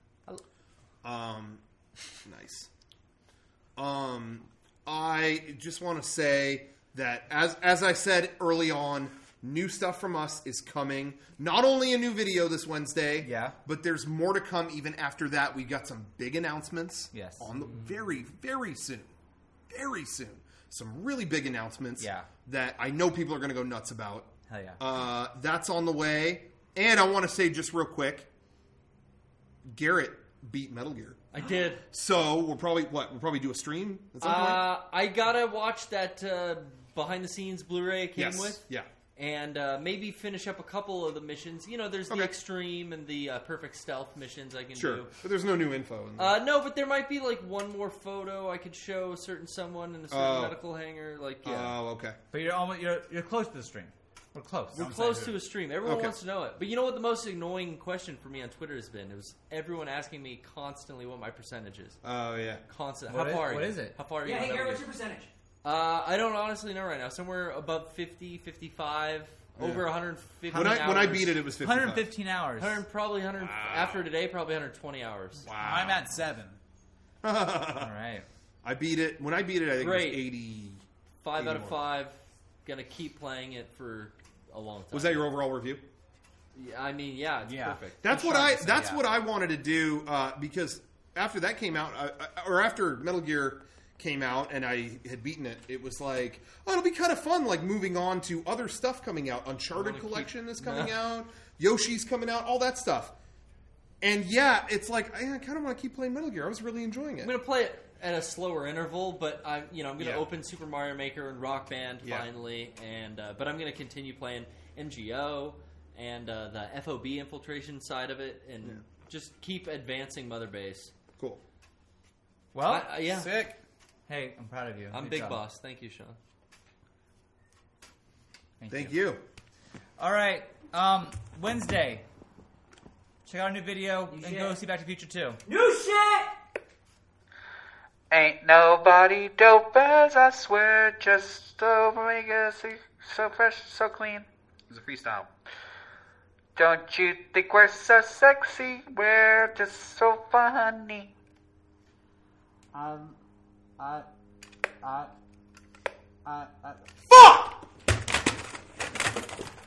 [SPEAKER 2] Nice. I just want to say that as I said early on, new stuff from us is coming. Not only a new video this Wednesday,
[SPEAKER 3] Yeah.
[SPEAKER 2] but there's more to come even after that. We've got some big announcements.
[SPEAKER 3] Yes.
[SPEAKER 2] On the very, very soon. Very soon. Some really big announcements.
[SPEAKER 3] Yeah.
[SPEAKER 2] That I know people are going to go nuts about.
[SPEAKER 3] Hell yeah.
[SPEAKER 2] That's on the way. And I want to say just real quick, Garrett beat Metal Gear.
[SPEAKER 5] I did.
[SPEAKER 2] So we'll probably do a stream at some point.
[SPEAKER 5] I gotta watch that behind the scenes Blu-ray it came
[SPEAKER 2] Yes.
[SPEAKER 5] with.
[SPEAKER 2] Yeah.
[SPEAKER 5] And maybe finish up a couple of the missions. You know, there's the
[SPEAKER 2] Okay.
[SPEAKER 5] extreme and the perfect stealth missions I can
[SPEAKER 2] Sure.
[SPEAKER 5] do.
[SPEAKER 2] But there's no new info.
[SPEAKER 5] No, but there might be like one more photo I could show a certain someone in a certain
[SPEAKER 2] Oh.
[SPEAKER 5] medical hangar. Like, yeah.
[SPEAKER 2] Oh, okay.
[SPEAKER 3] But you're close to the stream. We're close.
[SPEAKER 5] We're close to a stream. Everyone
[SPEAKER 2] Okay.
[SPEAKER 5] wants to know it. But you know what the most annoying question for me on Twitter has been? It was everyone asking me constantly what my percentage is.
[SPEAKER 2] Oh, yeah.
[SPEAKER 5] Constant.
[SPEAKER 3] What
[SPEAKER 5] How
[SPEAKER 3] is-
[SPEAKER 5] far are
[SPEAKER 3] what
[SPEAKER 5] you?
[SPEAKER 3] is it?
[SPEAKER 5] How far are you?
[SPEAKER 1] Yeah,
[SPEAKER 5] on
[SPEAKER 1] hey,
[SPEAKER 5] Metal
[SPEAKER 1] Garrett, what's
[SPEAKER 5] Gear?
[SPEAKER 1] your percentage?
[SPEAKER 5] I don't honestly know right now. Somewhere above 50, 55, over 150
[SPEAKER 2] When
[SPEAKER 5] hours.
[SPEAKER 2] I beat it, it was 55.
[SPEAKER 3] 115 hours.
[SPEAKER 5] 100, after today, probably 120 hours.
[SPEAKER 2] Wow.
[SPEAKER 4] I'm at 7.
[SPEAKER 3] All right.
[SPEAKER 2] I beat it. When I beat it, I think
[SPEAKER 5] Great.
[SPEAKER 2] it was 80.
[SPEAKER 5] 5 out of
[SPEAKER 2] more.
[SPEAKER 5] 5. Gonna keep playing it for a long time.
[SPEAKER 2] Was that your overall review?
[SPEAKER 5] Yeah, I mean, yeah, it's
[SPEAKER 4] Yeah.
[SPEAKER 5] perfect.
[SPEAKER 2] That's
[SPEAKER 4] I'm
[SPEAKER 2] what
[SPEAKER 4] shocked
[SPEAKER 2] I.
[SPEAKER 4] to say,
[SPEAKER 2] That's
[SPEAKER 4] yeah.
[SPEAKER 2] what I wanted to do because after that came out, or after Metal Gear came out, and I had beaten it, it was like, oh, it'll be kind of fun, like moving on to other stuff coming out. Uncharted
[SPEAKER 5] keep-
[SPEAKER 2] Collection is coming
[SPEAKER 5] No.
[SPEAKER 2] out. Yoshi's coming out. All that stuff. And yeah, it's like I kind of want to keep playing Metal Gear. I was really enjoying it.
[SPEAKER 5] I'm gonna play it at a slower interval, but I'm gonna
[SPEAKER 2] Yeah.
[SPEAKER 5] open Super Mario Maker and Rock Band
[SPEAKER 2] Yeah.
[SPEAKER 5] finally, and but I'm gonna continue playing MGO and the FOB infiltration side of it, and just keep advancing Mother Base.
[SPEAKER 2] Cool.
[SPEAKER 3] Well,
[SPEAKER 5] Yeah,
[SPEAKER 4] Sick.
[SPEAKER 3] hey, I'm proud of you.
[SPEAKER 5] I'm
[SPEAKER 3] Good
[SPEAKER 5] Big
[SPEAKER 3] job.
[SPEAKER 5] Boss. Thank you, Sean.
[SPEAKER 2] Thank you.
[SPEAKER 3] All right. Wednesday. Check out a new video
[SPEAKER 1] New
[SPEAKER 3] and
[SPEAKER 1] shit.
[SPEAKER 3] go see Back to the Future 2.
[SPEAKER 1] New shit!
[SPEAKER 7] Ain't nobody dope as I swear, just Omega, so fresh, so clean. It was a freestyle. Don't you think we're so sexy? We're just so funny.
[SPEAKER 4] I
[SPEAKER 2] Fuck!